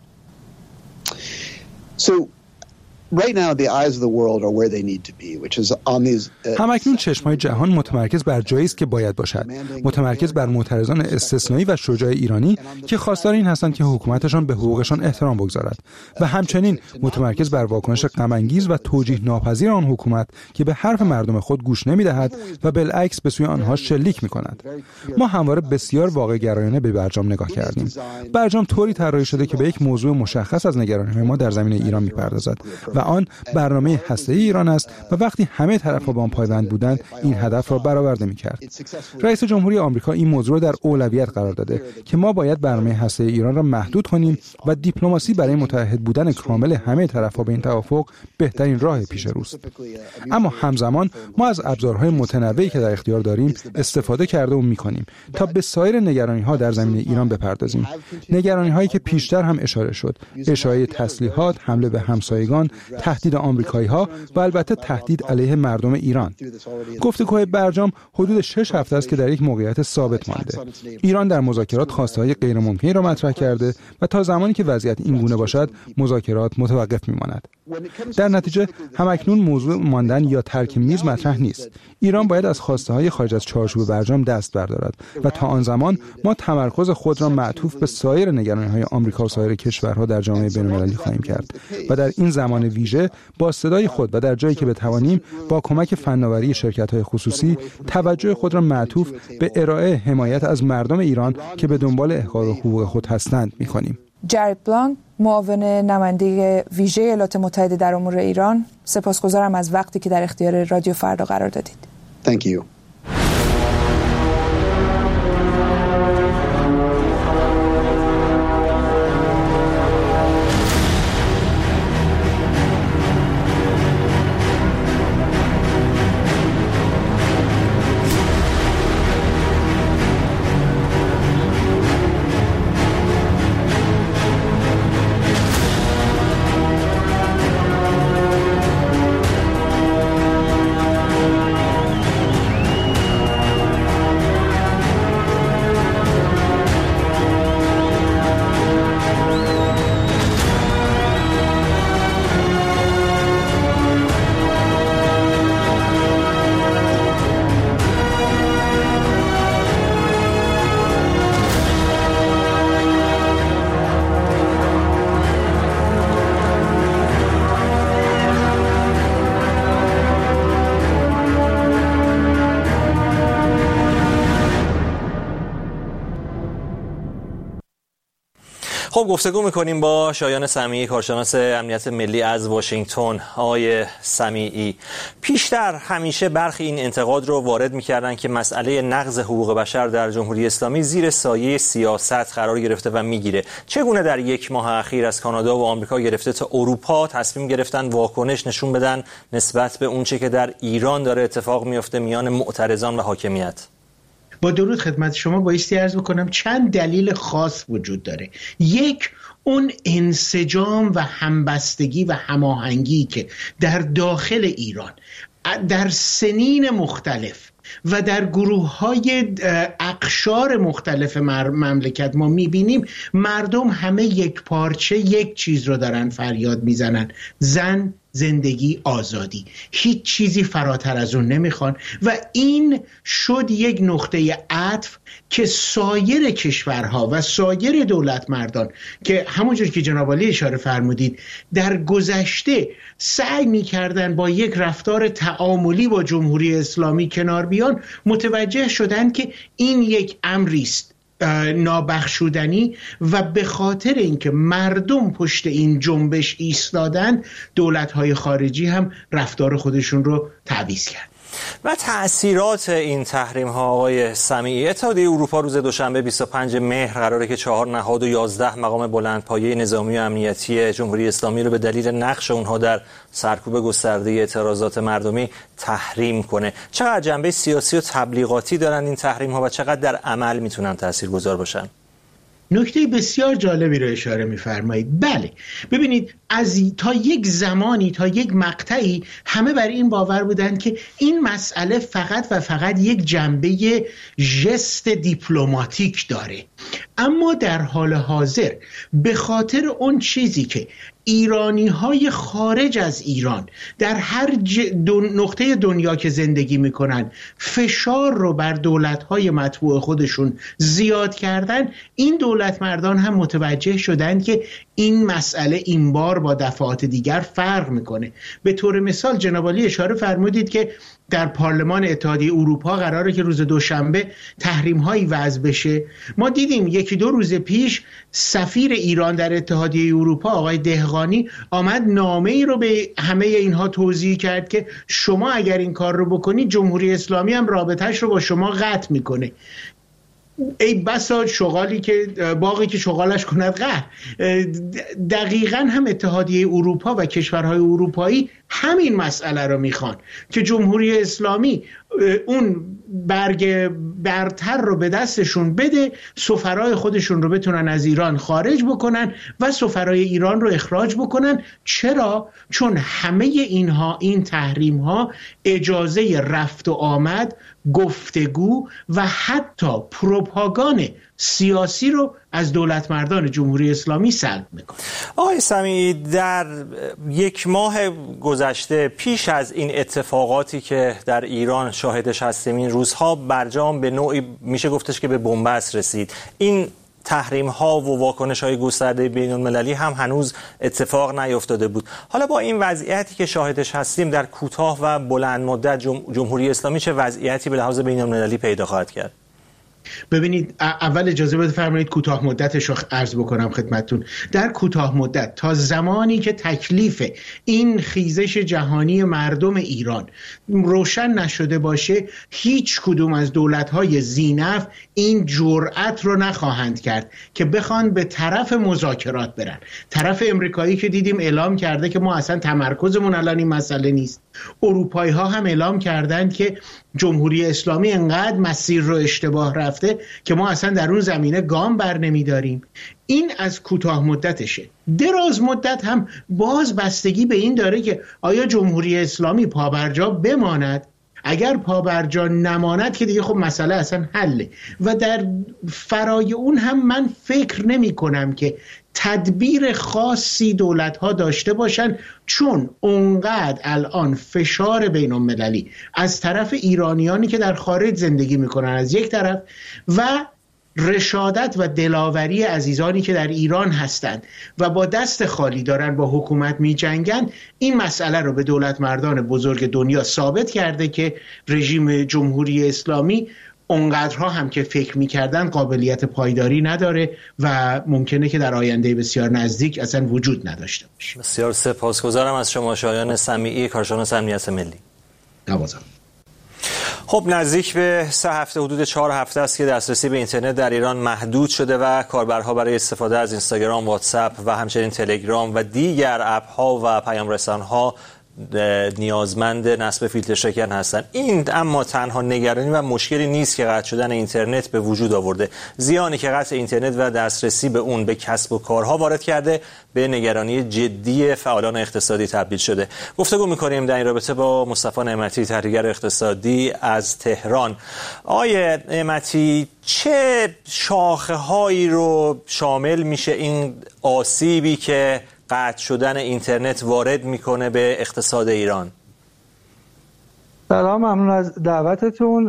[SPEAKER 6] همکنون چشم‌های جهان متمرکز بر جایی است که باید باشد، متمرکز بر معترضان استثنایی و شجاع ایرانی که خواستار این هستند که حکومتشان به حقوقشان احترام بگذارد و همچنین متمرکز بر واکنش غم‌انگیز و توجیه ناپذیر آن حکومت که به حرف مردم خود گوش نمی‌دهد و بالعکس به سوی آنها شلیک می‌کند. ما همواره بسیار واقع‌گرایانه به برجام نگاه کردیم. برجام طوری طراحی شده که به یک موضوع مشخص از نگرانی ما در زمینه ایران می‌پردازد و آن برنامه هسته‌ای ایران است و وقتی همه طرف‌ها با آن پایبند بودند این هدف را برآورده می‌کرد. رئیس جمهوری آمریکا این موضوع را در اولویت قرار داده که ما باید برنامه هسته‌ای ایران را محدود کنیم و دیپلماسی برای متحد بودن کامل همه طرف‌ها به این توافق بهترین راه پیش روست. اما همزمان ما از ابزارهای متنوعی که در اختیار داریم استفاده کرده و می‌کنیم تا به سایر نگرانی‌ها در زمینه ایران بپردازیم. نگرانی‌هایی که پیشتر هم اشاره شد، اشاعه تسلیحات، حمله به همسایگان، تهدید آمریکایی‌ها و البته تهدید علیه مردم ایران. گفتگوهای برجام حدود 6 هفته است که در یک موقعیت ثابت مانده. ایران در مذاکرات خواسته‌های غیرممکنی را مطرح کرده و تا زمانی که وضعیت این گونه باشد مذاکرات متوقف می‌ماند. در نتیجه همکنون موضوع ماندن یا ترک میز مطرح نیست. ایران باید از خواسته‌های خارج از چارچوب برجام دست بردارد و تا آن زمان ما تمرکز خود را معطوف به سایر نگرانی‌های آمریکا و سایر کشورها در جامعه بین‌المللی خواهیم کرد و در این زمان ویژه با صدای خود و در جایی که بتوانیم با کمک فناوری شرکت‌های خصوصی توجه خود را معطوف به ارائه حمایت از مردم ایران که به دنبال احقاق حقوق خود هستند می‌کنیم.
[SPEAKER 11] جرید بلانک، معاون نماینده ویژه ایالات متحده در امور ایران، سپاسگزارم از وقتی که در اختیار رادیو فردا قرار دادید.
[SPEAKER 10] Thank you.
[SPEAKER 1] خب گفتگو میکنیم با شایان سمیعی، کارشناس امنیت ملی از واشنگتن. آقای سمیعی، پیشتر همیشه برخی این انتقاد رو وارد میکردن که مسئله نقض حقوق بشر در جمهوری اسلامی زیر سایه سیاست قرار گرفته و میگیره. چگونه در یک ماه اخیر از کانادا و آمریکا گرفته تا اروپا تصمیم گرفتن واکنش نشون بدن نسبت به اونچه که در ایران داره اتفاق میفته میان معترضان و حاکمیت؟
[SPEAKER 12] با درود خدمت شما بایستی عرض بکنم چند دلیل خاص وجود داره. یک، اون انسجام و همبستگی و هماهنگی که در داخل ایران در سنین مختلف و در گروه‌های اقشار مختلف مملکت ما می‌بینیم مردم همه یک پارچه یک چیز رو دارن فریاد میزنن: زن، زندگی، آزادی. هیچ چیزی فراتر از اون نمیخوان و این شد یک نقطه عطف که سایر کشورها و سایر دولت مردان که همونجور که جناب عالی اشاره فرمودید در گذشته سعی میکردن با یک رفتار تعاملی با جمهوری اسلامی کنار بیان، متوجه شدن که این یک امری است نابخشودنی و به خاطر اینکه مردم پشت این جنبش ایستادن، دولت‌های خارجی هم رفتار خودشون رو تعویض کرد.
[SPEAKER 1] و تأثیرات این تحریم ها آقای سمیعی، اتحادیه اروپا روز دوشنبه 25 مهر قراره که 4 نهاد و 11 مقام بلندپایه نظامی و امنیتی جمهوری اسلامی رو به دلیل نقش اونها در سرکوب گسترده اعتراضات مردمی تحریم کنه. چقدر جنبه سیاسی و تبلیغاتی دارن این تحریم ها و چقدر در عمل میتونن تاثیرگذار باشن؟
[SPEAKER 12] نکته بسیار جالبی رو اشاره می‌فرمایید. بله، ببینید تا یک زمانی، تا یک مقطعی همه بر این باور بودند که این مسئله فقط و فقط یک جنبه ژست دیپلماتیک داره، اما در حال حاضر به خاطر اون چیزی که ایرانی‌های خارج از ایران در هر نقطه دنیا که زندگی میکنن فشار رو بر دولت‌های متبوع خودشون زیاد کردن، این دولت مردان هم متوجه شدند که این مسئله این بار با دفعات دیگر فرق میکنه. به طور مثال جناب عالی اشاره فرمودید که در پارلمان اتحادیه اروپا قراره که روز دوشنبه تحریم‌هایی وضع بشه. ما دیدیم یکی دو روز پیش سفیر ایران در اتحادیه اروپا آقای دهقانی آمد نامه‌ای رو به همه اینها توضیح کرد که شما اگر این کار رو بکنید جمهوری اسلامی هم رابطه‌اش رو با شما قطع میکنه. ای بسا شغالی که باقی که شغالش کند قهر. دقیقاً هم اتحادیه اروپا و کشورهای اروپایی همین مسئله رو میخوان که جمهوری اسلامی اون برگ برتر رو به دستشون بده، سفرای خودشون رو بتونن از ایران خارج بکنن و سفرای ایران رو اخراج بکنن. چرا؟ چون همه اینها، این تحریم ها اجازه رفت و آمد، گفتگو و حتی پروپاگان سیاسی رو از دولت مردان جمهوری اسلامی سلب میکنه.
[SPEAKER 1] آقای سمیعی، در یک ماه گذشته پیش از این اتفاقاتی که در ایران شاهدش هستیم این روزها، برجام به نوعی میشه گفتش که به بنبست رسید. این تحریم ها و واکنش های گسترده بین المللی هم هنوز اتفاق نیفتاده بود. حالا با این وضعیتی که شاهدش هستیم در کوتاه و بلند مدت جمهوری اسلامی چه وضعیتی به لحاظ بین المللی پیدا خواهد کرد؟
[SPEAKER 12] ببینید، اول اجازه بده فرمایید کوتاه مدتش رو عرض بکنم خدمتتون. در کوتاه مدت تا زمانی که تکلیف این خیزش جهانی مردم ایران روشن نشده باشه، هیچ کدوم از دولت‌های ذی‌نفع این جرأت رو نخواهند کرد که بخوان به طرف مذاکرات برن. طرف امریکایی که دیدیم اعلام کرده که ما اصلا تمرکزمون الان این مسئله نیست. اروپایی ها هم اعلام کردند که جمهوری اسلامی انقدر مسیر رو اشتباه رفته که ما اصلا در اون زمینه گام بر نمیداریم. این از کوتاه مدتشه. دراز مدت هم باز بستگی به این داره که آیا جمهوری اسلامی پابرجا بماند. اگر پابرجا نماند که دیگه خب مسئله اصلا حله و در فرای اون هم من فکر نمی کنم که تدبیر خاصی دولت‌ها داشته باشن، چون اونقدر الان فشار بین المللی از طرف ایرانیانی که در خارج زندگی میکنن از یک طرف و رشادت و دلاوری عزیزانی که در ایران هستند و با دست خالی دارن با حکومت می جنگن، این مسئله رو به دولت مردان بزرگ دنیا ثابت کرده که رژیم جمهوری اسلامی اونقدرها هم که فکر می‌کردن قابلیت پایداری نداره و ممکنه که در آینده بسیار نزدیک اصلا وجود نداشته باشه.
[SPEAKER 1] بسیار سپاسگزارم از شما شایان سمیعی، کارشناس امنیت ملی.
[SPEAKER 12] نوازم.
[SPEAKER 1] خب نزدیک به 3 هفته، حدود 4 هفته است که دسترسی به اینترنت در ایران محدود شده و کاربرها برای استفاده از اینستاگرام، واتساپ و همچنین تلگرام و دیگر اپ‌ها و پیام رسان‌ها نیازمند نصب فیلتر شکن هستند. این اما تنها نگرانی و مشکلی نیست که قطع شدن اینترنت به وجود آورده. زیانی که قطع اینترنت و دسترسی به اون به کسب و کارها وارد کرده به نگرانی جدی فعالان اقتصادی تبدیل شده. گفتگو می‌کنیم در این رابطه با مصطفی نعمتی، تحلیلگر اقتصادی از تهران. آقای نعمتی، چه شاخه‌هایی رو شامل میشه این آسیبی که قطع شدن اینترنت وارد میکنه به اقتصاد ایران؟
[SPEAKER 13] سلام، ممنون از دعوتتون.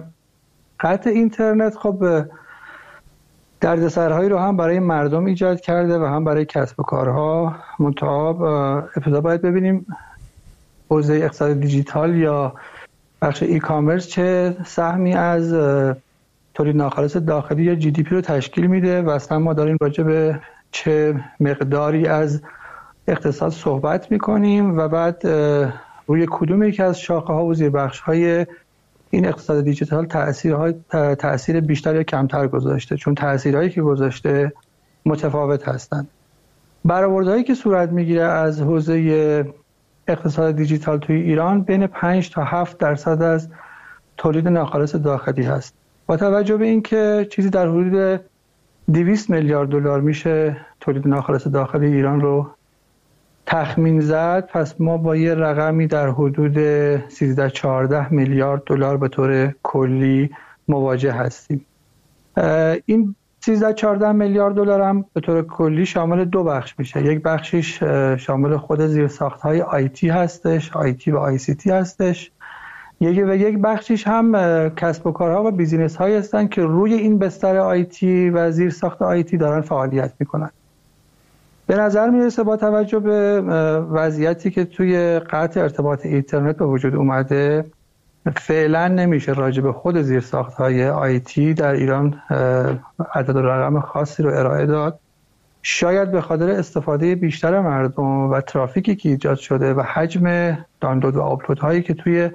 [SPEAKER 13] قطع اینترنت خب دردسرهایی رو هم برای مردم ایجاد کرده و هم برای کسب و کارها. منتها ابتدا باید ببینیم حوزه اقتصاد دیجیتال یا بخش ای کامرس چه سهمی از تولید ناخالص داخلی یا جی دی پی رو تشکیل میده و اصلا ما داریم راجع به چه مقداری از اقتصاد صحبت میکنیم و بعد روی کدوم یکی از شاخه ها و زیربخش های این اقتصاد دیجیتال تأثیر بیشتر یا کمتر گذاشته، چون تأثیرهایی که گذاشته متفاوت هستند. برآوردهایی که صورت میگیره از حوزه اقتصاد دیجیتال توی ایران بین 5 تا 7% از تولید ناخالص داخلی هست. با توجه به اینکه چیزی در حدود 200 میلیارد دلار میشه تولید ناخالص داخلی ایران رو تخمین زد، پس ما با یه رقمی در حدود 13-14 میلیارد دلار به طور کلی مواجه هستیم. این 13-14 میلیارد دلار هم به طور کلی شامل دو بخش میشه. یک بخشیش شامل خود زیرساخت‌های آیتی هستش، آیتی و آی سی تی هستش. یک بخشیش هم کسب و کارها و بیزینس هایی هستن که روی این بستر آیتی و زیرساخت آیتی دارن فعالیت میکنن. به نظر میرسه با توجه به وضعیتی که توی قطع ارتباط اینترنت به وجود اومده، فعلا نمیشه راجع به خود زیرساخت های آیتی در ایران عدد و رقم خاصی رو ارائه داد. شاید به خاطر استفاده بیشتر مردم و ترافیکی که ایجاد شده و حجم دانلود و آپلود هایی که توی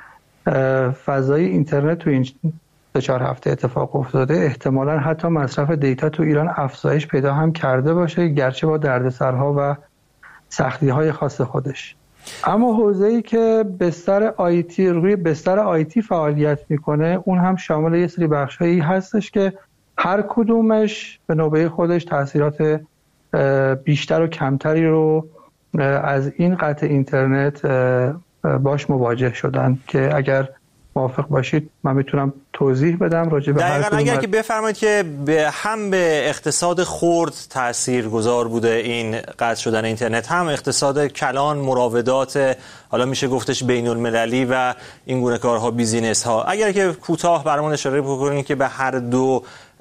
[SPEAKER 13] فضای اینترنت تو این 3-4 هفته اتفاق افتاده، احتمالاً حتی مصرف دیتا تو ایران افزایش پیدا هم کرده باشه، گرچه با دردسرها و سختی‌های خاص خودش. اما حوزه‌ای که بستر آیتی روی بستر آیتی فعالیت میکنه، اون هم شامل یه سری بخش‌هایی هستش که هر کدومش به نوبه خودش تاثیرات بیشتر و کمتری رو از این قطع اینترنت باش مواجه شدن که اگر موافق باشید من میتونم توضیح بدم راجع به هر کدوم.
[SPEAKER 1] اگر که بفرمایید که هم به اقتصاد خرد تاثیرگذار بوده این قطع شدن اینترنت، هم اقتصاد کلان، مراودات، حالا میشه گفتش بین المللی و این گونه کارها، بیزینس ها. اگر که کوتاه برامون اشاره بکنید که به هر دو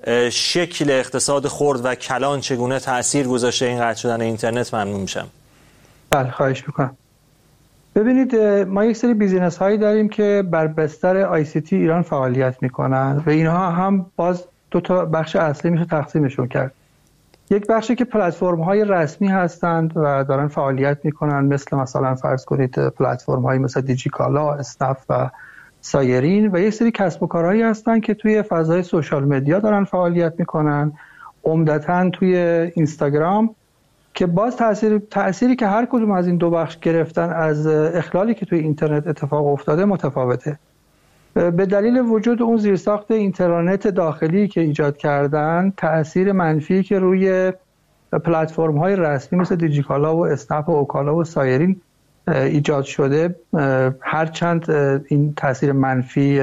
[SPEAKER 1] شکل اقتصاد خرد و کلان چگونه تاثیر گذاشته این قطع شدن اینترنت، ممنون میشم.
[SPEAKER 13] بله، خواهش میکنم. ببینید، ما یک سری بیزینس هایی داریم که بر بستر آی سی تی ایران فعالیت میکنن و اینها هم باز دو تا بخش اصلی میشه تقسیمشون کرد. یک بخشی که پلتفرم های رسمی هستند و دارن فعالیت میکنن، مثلا فرض کنید پلتفرم هایی مثل دیجیکالا، اسنپ و سایرین، و یک سری کسب و کارهایی هستن که توی فضای سوشال مدیا دارن فعالیت میکنن، عمدتاً توی اینستاگرام، که باز تأثیری که هر کدوم از این دو بخش گرفتن از اخلالی که توی اینترنت اتفاق افتاده متفاوته. به دلیل وجود اون زیرساخت اینترنت داخلی که ایجاد کردن، تأثیر منفی که روی پلتفرم های رسمی مثل دیجیکالا و اسنپ و اوکالا و سایرین ایجاد شده، هرچند این تأثیر منفی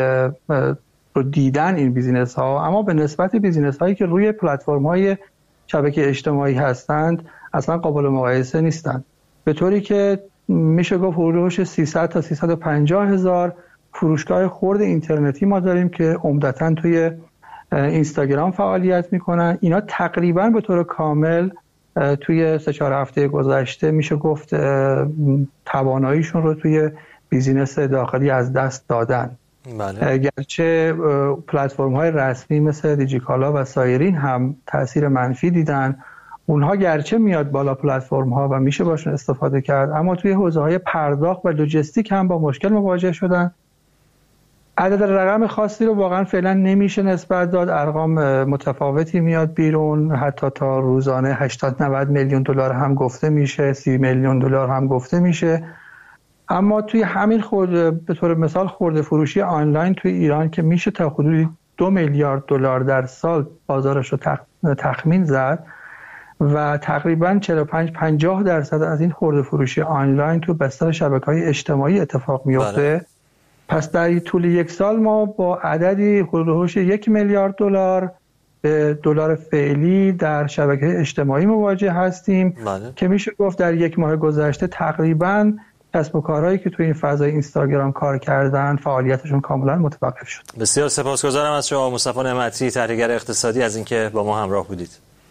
[SPEAKER 13] رو دیدن این بیزینس ها، اما به نسبت بیزینس هایی که روی پلتفرم های شبکه اجتماعی هستند اصلا قابل مقایسه نیستند. به طوری که میشه گفت حدود 300 تا 350 هزار فروشگاه خرد اینترنتی ما داریم که عمدتاً توی اینستاگرام فعالیت میکنن. اینا تقریباً به طور کامل توی 3-4 هفته گذشته میشه گفت تواناییشون رو توی بیزینس داخلی از دست دادن. بله. گرچه پلتفرم های رسمی مثل دیجیکالا و سایرین هم تأثیر منفی دیدن، اونها گرچه میاد بالا پلتفرم ها و میشه باشون استفاده کرد، اما توی حوزه های پرداخت و لوجستیک هم با مشکل مواجه شدن. عدد رقم خاصی رو واقعا فعلا نمیشه نسبت داد، ارقام متفاوتی میاد بیرون، حتی تا روزانه 80-90 میلیون دلار هم گفته میشه، 30 میلیون دلار هم گفته میشه. اما توی همین به طور مثال خرده فروشی آنلاین توی ایران که میشه تا حدود 2 میلیارد دلار در سال بازارش رو تخمین زد و تقریباً 45-50% از این خرده فروشی آنلاین تو بستر شبکه‌های اجتماعی اتفاق میفته. پس در طول یک سال ما با عددی حدود 1 میلیارد دلار به دلار فعلی در شبکه اجتماعی مواجه هستیم که میشه گفت در یک ماه گذشته تقریباً کسب و کارهایی که توی این فضای اینستاگرام کار کردن فعالیتشون کاملا متوقف شد.
[SPEAKER 1] بسیار سپاسگزارم از شما مصطفی نعمتی، تحلیلگر اقتصادی، از اینکه با ما همراه بودید.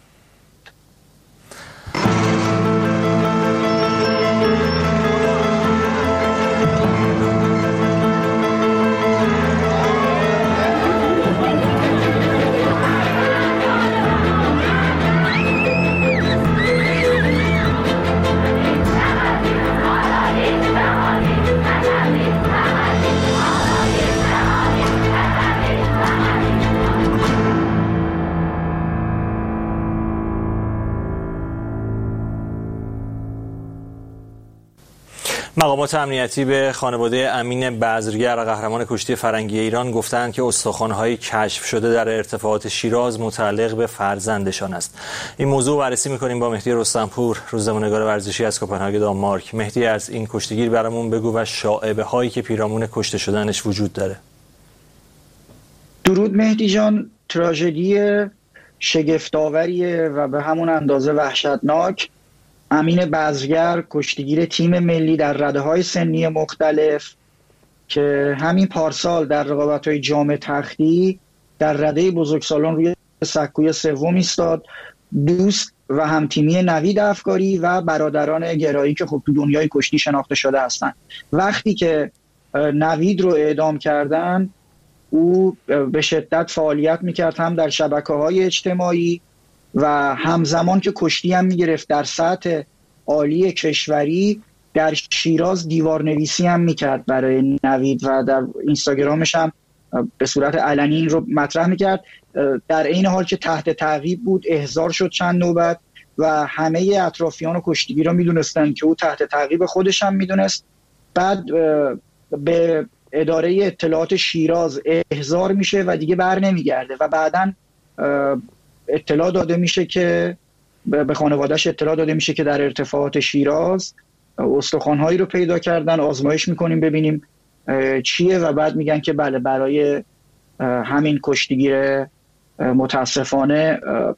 [SPEAKER 1] مقامات امنیتی به خانواده امین بذرگر قهرمان کشتی فرنگی ایران گفتند که استخوان‌های کشف شده در ارتفاعات شیراز متعلق به فرزندشان است. این موضوع بررسی می‌کنیم با مهدی رستمپور، روزنامه‌نگار ورزشی از کوپنهاگ دانمارک. مهدی، از این کشتیگیر برامون بگو و شایعه‌هایی که پیرامون کشته شدنش وجود داره.
[SPEAKER 14] درود مهدی جان. تراژدی شگفت‌آوریه و به همون اندازه وحشتناک. امین بذرگر کشتیگیر تیم ملی در رده‌های سنی مختلف که همین پارسال در رقابت‌های جام تختی در رده بزرگسالان روی سکوی سوم ایستاد، دوست و همتیمی نوید افکاری و برادران گرایی که خب تو دنیای کشتی شناخته شده هستند. وقتی که نوید رو اعدام کردن، او به شدت فعالیت میکرد هم در شبکه‌های اجتماعی و همزمان که کشتی هم میگرفت در سطح عالی کشوری در شیراز دیوارنویسی هم میکرد برای نوید و در اینستاگرامش هم به صورت علنی این رو مطرح میکرد. در این حال که تحت تعقیب بود احضار شد چند نوبت و همه اطرافیان و کشتیگیران میدونستن که او تحت تعقیب خودش هم میدونست. بعد به اداره اطلاعات شیراز احضار میشه و دیگه بر نمیگرده و بعداً اطلاع داده میشه که به خانواده‌اش اطلاع داده میشه که در ارتفاعات شیراز استخوان‌هایی رو پیدا کردن، آزمایش میکنیم ببینیم چیه و بعد میگن که بله برای همین کشتیگیر متاسفانه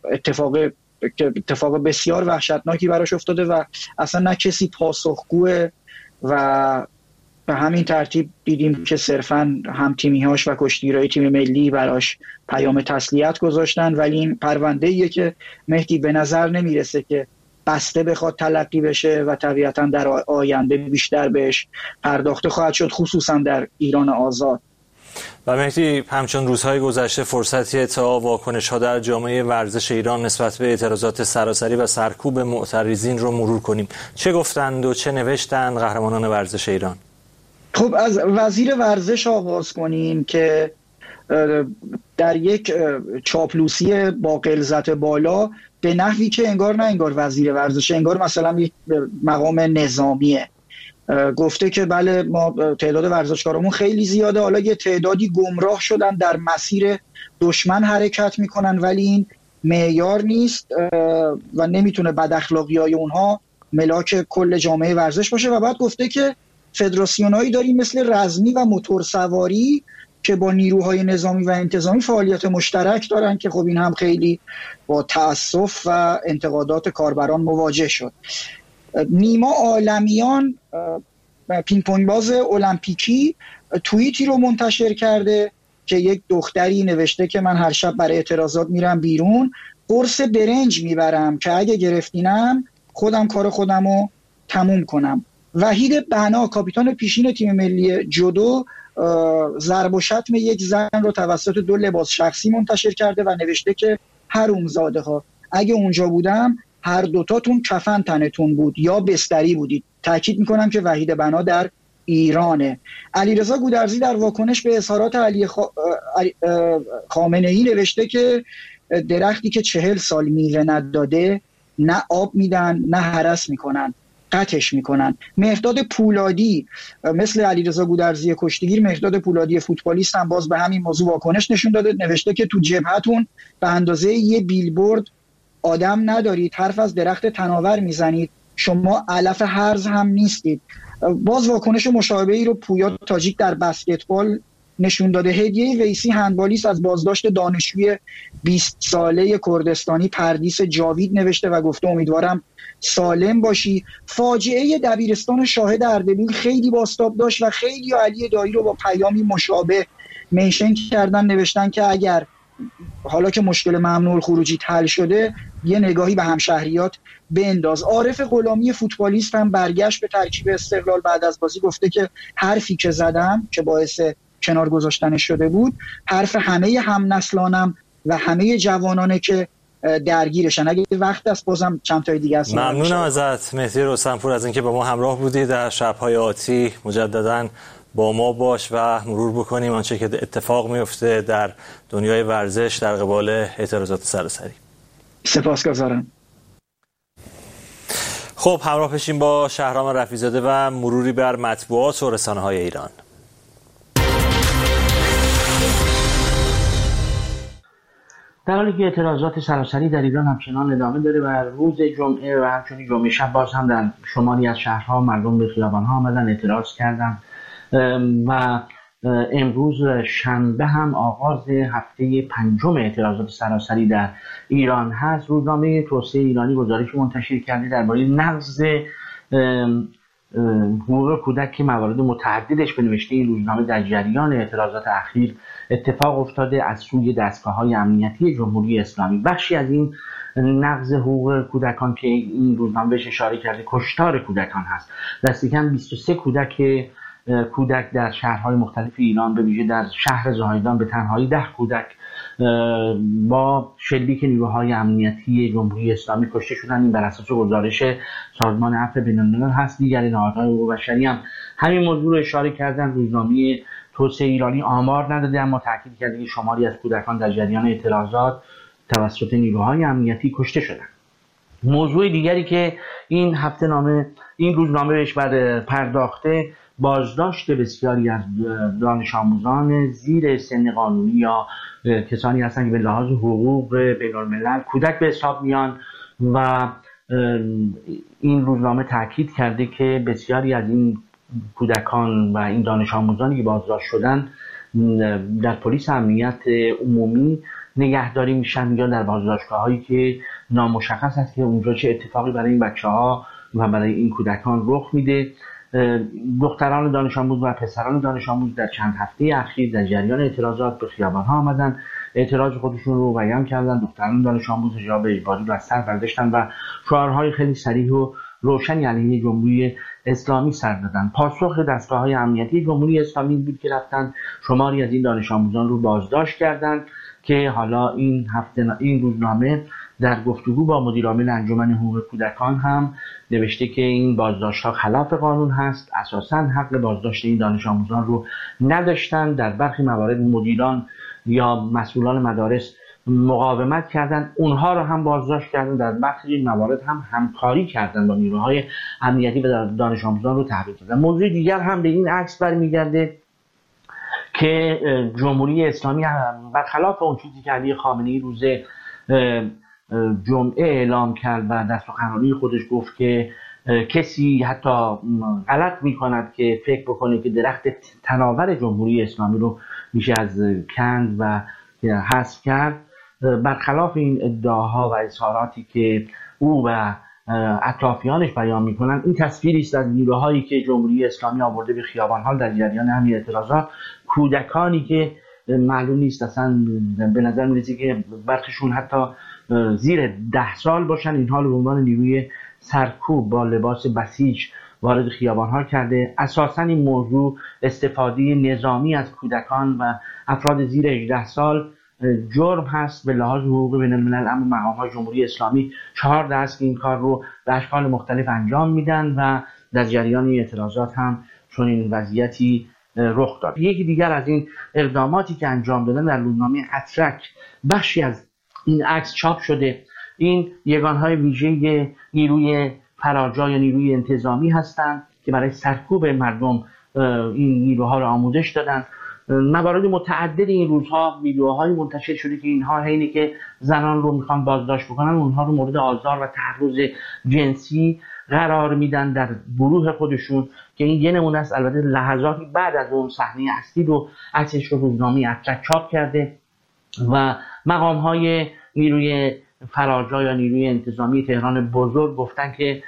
[SPEAKER 14] اتفاق بسیار وحشتناکی براش افتاده و اصلا نه کسی پاسخگوه و به همین ترتیب دیدیم که صرفاً هم تیمی‌هاش و کشتیگیرای تیم ملی براش پیام تسلیت گذاشتن. ولی این پرونده‌ایه که مهدی به نظر نمیرسه که بسته بخواد تلقی بشه و طبیعتاً در آینده بیشتر بهش پرداخته خواهد شد، خصوصاً در ایران آزاد.
[SPEAKER 1] و مهدی، همچون روزهای گذشته فرصتی تا واکنش‌ها در جامعه ورزش ایران نسبت به اعتراضات سراسری و سرکوب معترضین رو مرور کنیم. چه گفتند و چه نوشتند قهرمانان ورزش ایران؟
[SPEAKER 14] خب از وزیر ورزش آغاز کنیم که در یک چاپلوسی با غلظت بالا به نحوی که انگار نه انگار وزیر ورزش، انگار مثلا یک مقام نظامیه، گفته که بله ما تعداد ورزشکارامون خیلی زیاده، حالا یه تعدادی گمراه شدن در مسیر دشمن حرکت میکنن ولی این معیار نیست و نمیتونه بد اخلاقی‌های اونها ملاک کل جامعه ورزش باشه. و بعد گفته که فدراسیونایی داریم مثل رزمی و موتورسواری که با نیروهای نظامی و انتظامی فعالیت مشترک دارن که خب این هم خیلی با تأسف و انتقادات کاربران مواجه شد. نیما عالمیان پینگ پونگ باز المپیکی توییتی رو منتشر کرده که یک دختری نوشته که من هر شب برای اعتراضات میرم بیرون، قرص برنج میبرم که اگه گرفتینم خودم کار خودم رو تموم کنم. وحید بنا کاپیتان پیشین تیم ملی جودو ضرب و شتم یک زن رو توسط 2 لباس شخصی منتشر کرده و نوشته که حرومزاده ها اگه اونجا بودم هر دوتاتون کفن تنتون بود یا بستری بودید. تاکید میکنم که وحید بنا در ایرانه. علیرضا گودرزی در واکنش به اظهارات علی خامنه‌ای نوشته که درختی که 40 سال میوه نداده نه آب میدن نه هرس میکنن. قطعش میکنن. مهرداد پولادی مثل علیرضا گودرزی کشتیگیر، مهرداد پولادی فوتبالیست هم باز به همین موضوع واکنش نشون داده، نوشته که تو جبهتون به اندازه یه بیلبورد آدم ندارید، حرف از درخت تناور میزنید، شما علف هرز هم نیستید. باز واکنش مشابهی رو پویا تاجیک در بسکتبال نشون داده. هدیه ویسی هندبالیست از بازداشت دانشجوی 20 ساله کردستانی پردیس جاوید نوشته و گفته امیدوارم سالم باشی. فاجعه دبیرستان شاهد اردبیل خیلی بازتاب داشت و خیلی علی دایی رو با پیامی مشابه منشن کردن، نوشتن که اگر حالا که مشکل ممنوع الخروجی حل شده یه نگاهی به همشهریات بنداز. عارف غلامی فوتبالیست هم برگشت به ترکیب استقلال بعد از بازی، گفته که حرفی که زدم که باعث کنار گذاشتن شده بود حرف همه هم نسلانم و همه جوانانه که درگیرشن. اگه وقت است بازم چند تا دیگه است.
[SPEAKER 1] ممنونم ازت مهدی رستمپور از اینکه با ما همراه بودی در شب‌های آتی. مجدداً با ما باش و مرور بکنیم آنچه که اتفاق میفته در دنیای ورزش در قبال اعتراضات سراسری.
[SPEAKER 14] سپاسگزارم.
[SPEAKER 1] خب همراه بشیم با شهرام رفیع‌زاده و مروری بر مطبوعات و رسانه‌های ایران.
[SPEAKER 15] در حالی که اعتراضات سراسری در ایران همچنان ادامه داره و روز جمعه و همچنین جمعه شب باز هم در شماری از شهرها مردم به خیابان‌ها آمدن، اعتراض کردن و امروز شنبه هم آغاز هفته پنجم اعتراضات سراسری در ایران هست. روزنامه توسعه ایرانی گزارش منتشر کرده درباره نقض حقوق کودک که موارد متعددش به نوشته این روزنامه در جریان اعتراضات اخیر اتفاق افتاده از سوی دستگاه‌های امنیتی جمهوری اسلامی. بخشی از این نقض حقوق کودکان که این روزنامه بهش اشاره کرده کشتار کودکان هست. دست کم 23 کودک در شهرهای مختلف ایران، به ویژه در شهر زاهدان به تنهایی 10 کودک با شلیک نیروهای امنیتی جمهوری اسلامی کشته شدن. این بر اساس گزارش سازمان عفو بین‌الملل هست. دیگر نهادهای حقوق بشری هم همین موضوع رو اشاره کردن. روزنامه توسعه ایرانی آمار نداده اما تاکید کرده که شماری از کودکان در جریان اعتراضات توسط نیروهای امنیتی کشته شدند. موضوع دیگری که این روزنامه بهش پرداخته بازداشت بسیاری از دانش آموزان زیر سن قانونی یا کسانی هستند که به لحاظ حقوق بین‌الملل کودک به حساب میان و این روزنامه تاکید کرده که بسیاری از این کودکان و این دانش آموزانی که بازداشت شدن در پلیس امنیت عمومی نگهداری میشن یا در بازداشتگاه‌هایی که نامشخص است که اونجا چه اتفاقی برای این بچه‌ها و برای این کودکان رخ میده. دختران دانش آموز و پسران دانش آموز در چند هفته اخیر در جریان اعتراضات به خیابان‌ها آمدن، اعتراض خودشون رو بیان کردن. دختران دانش آموز حجاب اجباری رو از سر برداشتن و شعارهای خیلی صریح و روشنی علیه جمهوری اسلامی سر دادن. پاسخ دستگاه‌های امنیتی جمهوری اسلامی بود که رفتن شماری از این دانش آموزان رو بازداشت کردند که حالا این روزنامه در گفتگو با مدیرعامل انجمن حقوق کودکان هم نوشته که این بازداشت‌ها خلاف قانون هست، اساساً حق بازداشت این دانش آموزان رو نداشتن. در برخی موارد مدیران یا مسئولان مدارس مقاومت کردن، اونها رو هم بازداشت کردن. در برخی موارد هم همکاری کردن با نیروهای امنیتی و دانش آموزان رو تحویل دادن. موضوع دیگر هم به این عکس برمیگرده که جمهوری اسلامی برخلاف اون چیزی که علی خامنه‌ای روز جمعه اعلام کرد و در سخنرانی خودش گفت که کسی حتی غلط می‌کند که فکر بکنه که درخت تناور جمهوری اسلامی رو میشه از کند و حذف کرد، برخلاف این ادعاها و اظهاراتی که او و اطرافیانش بیان میکنن، این تصویری است از نیروهایی که جمهوری اسلامی آورده به خیابان‌ها در جریان همین اعتراضات. کودکانی که معلوم نیست اصلا، به نظر میرسه که برخیشون حتی زیر 10 سال باشن، اینها رو به عنوان نیروی سرکوب با لباس بسیج وارد خیابان‌ها کرده. اساساً این موضوع استفاده نظامی از کودکان و افراد زیر 18 سال جرم هست به لحاظ حقوق بین‌الملل، اما مقام‌های جمهوری اسلامی 4 دست این کار رو به اشکال مختلف انجام میدن و در جریان اعتراضات هم چون این وضعیتی رخ داد. یکی دیگر از این اقداماتی که انجام دادن در روزنامه اترک بخشی از این عکس چاپ شده. این یگانهای ویژه نیروی فراجا یا نیروی انتظامی هستند که برای سرکوب مردم این نیروها رو آموزش دادن. موارد متعدد این روزها ویدیوهای منتشر شده که اینها حینی که زنان رو میخوان بازداشت بکنن اونها رو مورد آزار و تعرض جنسی قرار میدن در گروه خودشون، که این یه نمونه است. البته لحظاتی بعد از اون صحنه اصلی رو عکسش رو روزنامه ارتش چاپ کرده و مقام‌های نیروی فراجا یا نیروی انتظامی تهران بزرگ گفتن که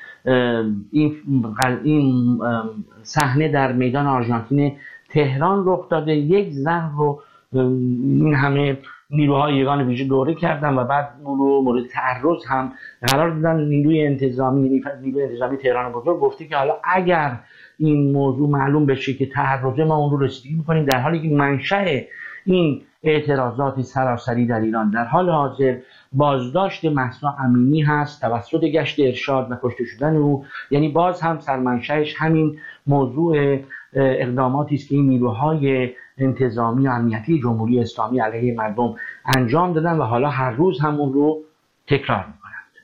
[SPEAKER 15] این صحنه در میدان آرژانتین تهران رخ داده. یک زن رو این همه نیروهای یگان ویژه دوره کردن و بعد اون رو مورد تعرض هم قرار دادن. نیروی انتظامی تهران بزرگ گفته که حالا اگر این موضوع معلوم بشه که تعرضه، ما اون رو رسیدگی می‌کنیم، در حالی که منشأ این اعتراضات سراسری در ایران در حال حاضر بازداشت مهسا امینی هست توسط گشت ارشاد و کشته شدن او. یعنی باز هم سرمنشأش همین موضوع اقداماتی است که این نیروهای انتظامی و امنیتی جمهوری اسلامی علیه مردم انجام دادن و حالا هر روز هم اون رو تکرار می‌کنند.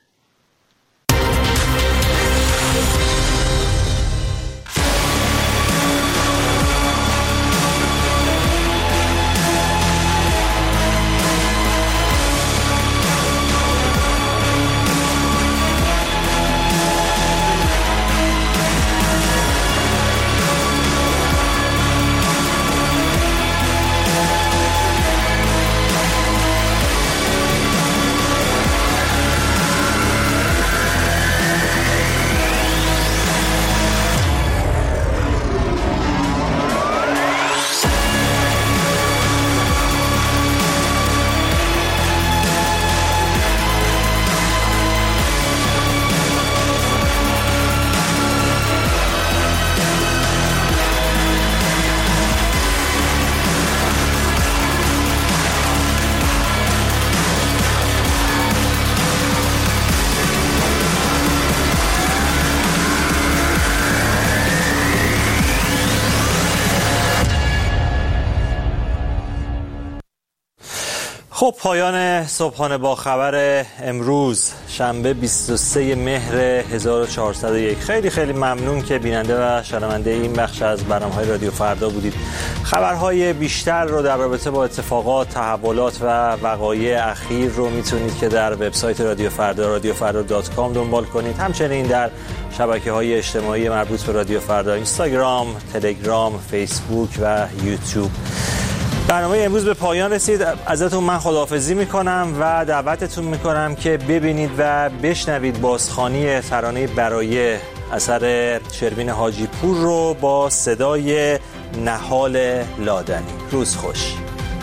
[SPEAKER 1] خب پایان صبحانه با خبر امروز شنبه 23 مهر 1401. خیلی ممنون که بیننده و شنونده این بخش از برنامه‌های رادیو فردا بودید. خبرهای بیشتر رو در رابطه با اتفاقات، تحولات و وقایع اخیر رو میتونید که در وبسایت رادیو فردا radiofarda.com دنبال کنید. همچنین در شبکه‌های اجتماعی مربوط به رادیو فردا، اینستاگرام، تلگرام، فیسبوک و یوتیوب. برنامه امروز به پایان رسید. ازتون من خداحافظی میکنم و دعوتتون میکنم که ببینید و بشنوید بازخوانی ترانه برای اثر شروین حاجی پور رو با صدای نهال لادنی. روز خوش.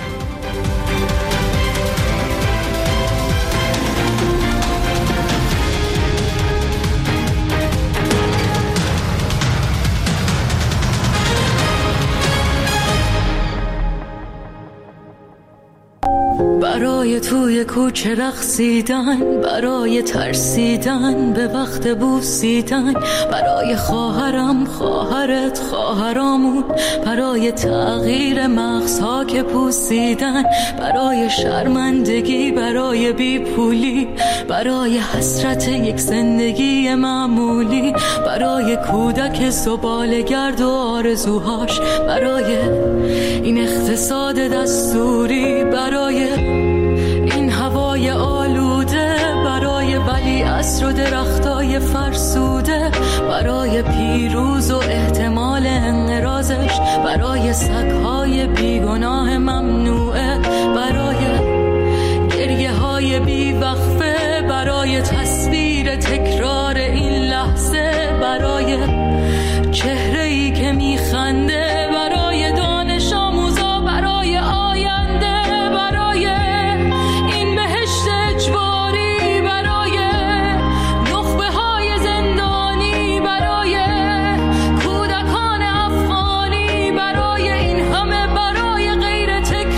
[SPEAKER 16] برای توی کوچه رقصیدن، برای ترسیدن به وقت بوسیدن، برای خواهرم، خواهرت، خواهرامون، برای تغییر مغزها که پوسیدن، برای شرمندگی، برای بیپولی، برای حسرت یک زندگی معمولی، برای کودک زباله‌گرد و آرزوهاش، برای این اقتصاد دستوری، برای این هوای آلوده، برای ولیعصر و درختای فرسوده، برای پیروز و احتمال انقراضش، برای سگهای بیگناه ممنوعه، برای گریه های بیوقفه، برای تصویر تکرار این لحظه، برای چهره‌ای که میخنده، برای دانش آموزا، برای آینده، برای این بهشت اجباری، برای نخبه های زندانی، برای کودکان افغانی، برای این همه، برای غیر تکرار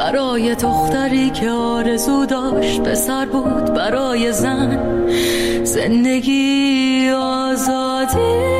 [SPEAKER 16] برای دختری که آرزو داشت پسر بود، برای زن زندگی آزادی.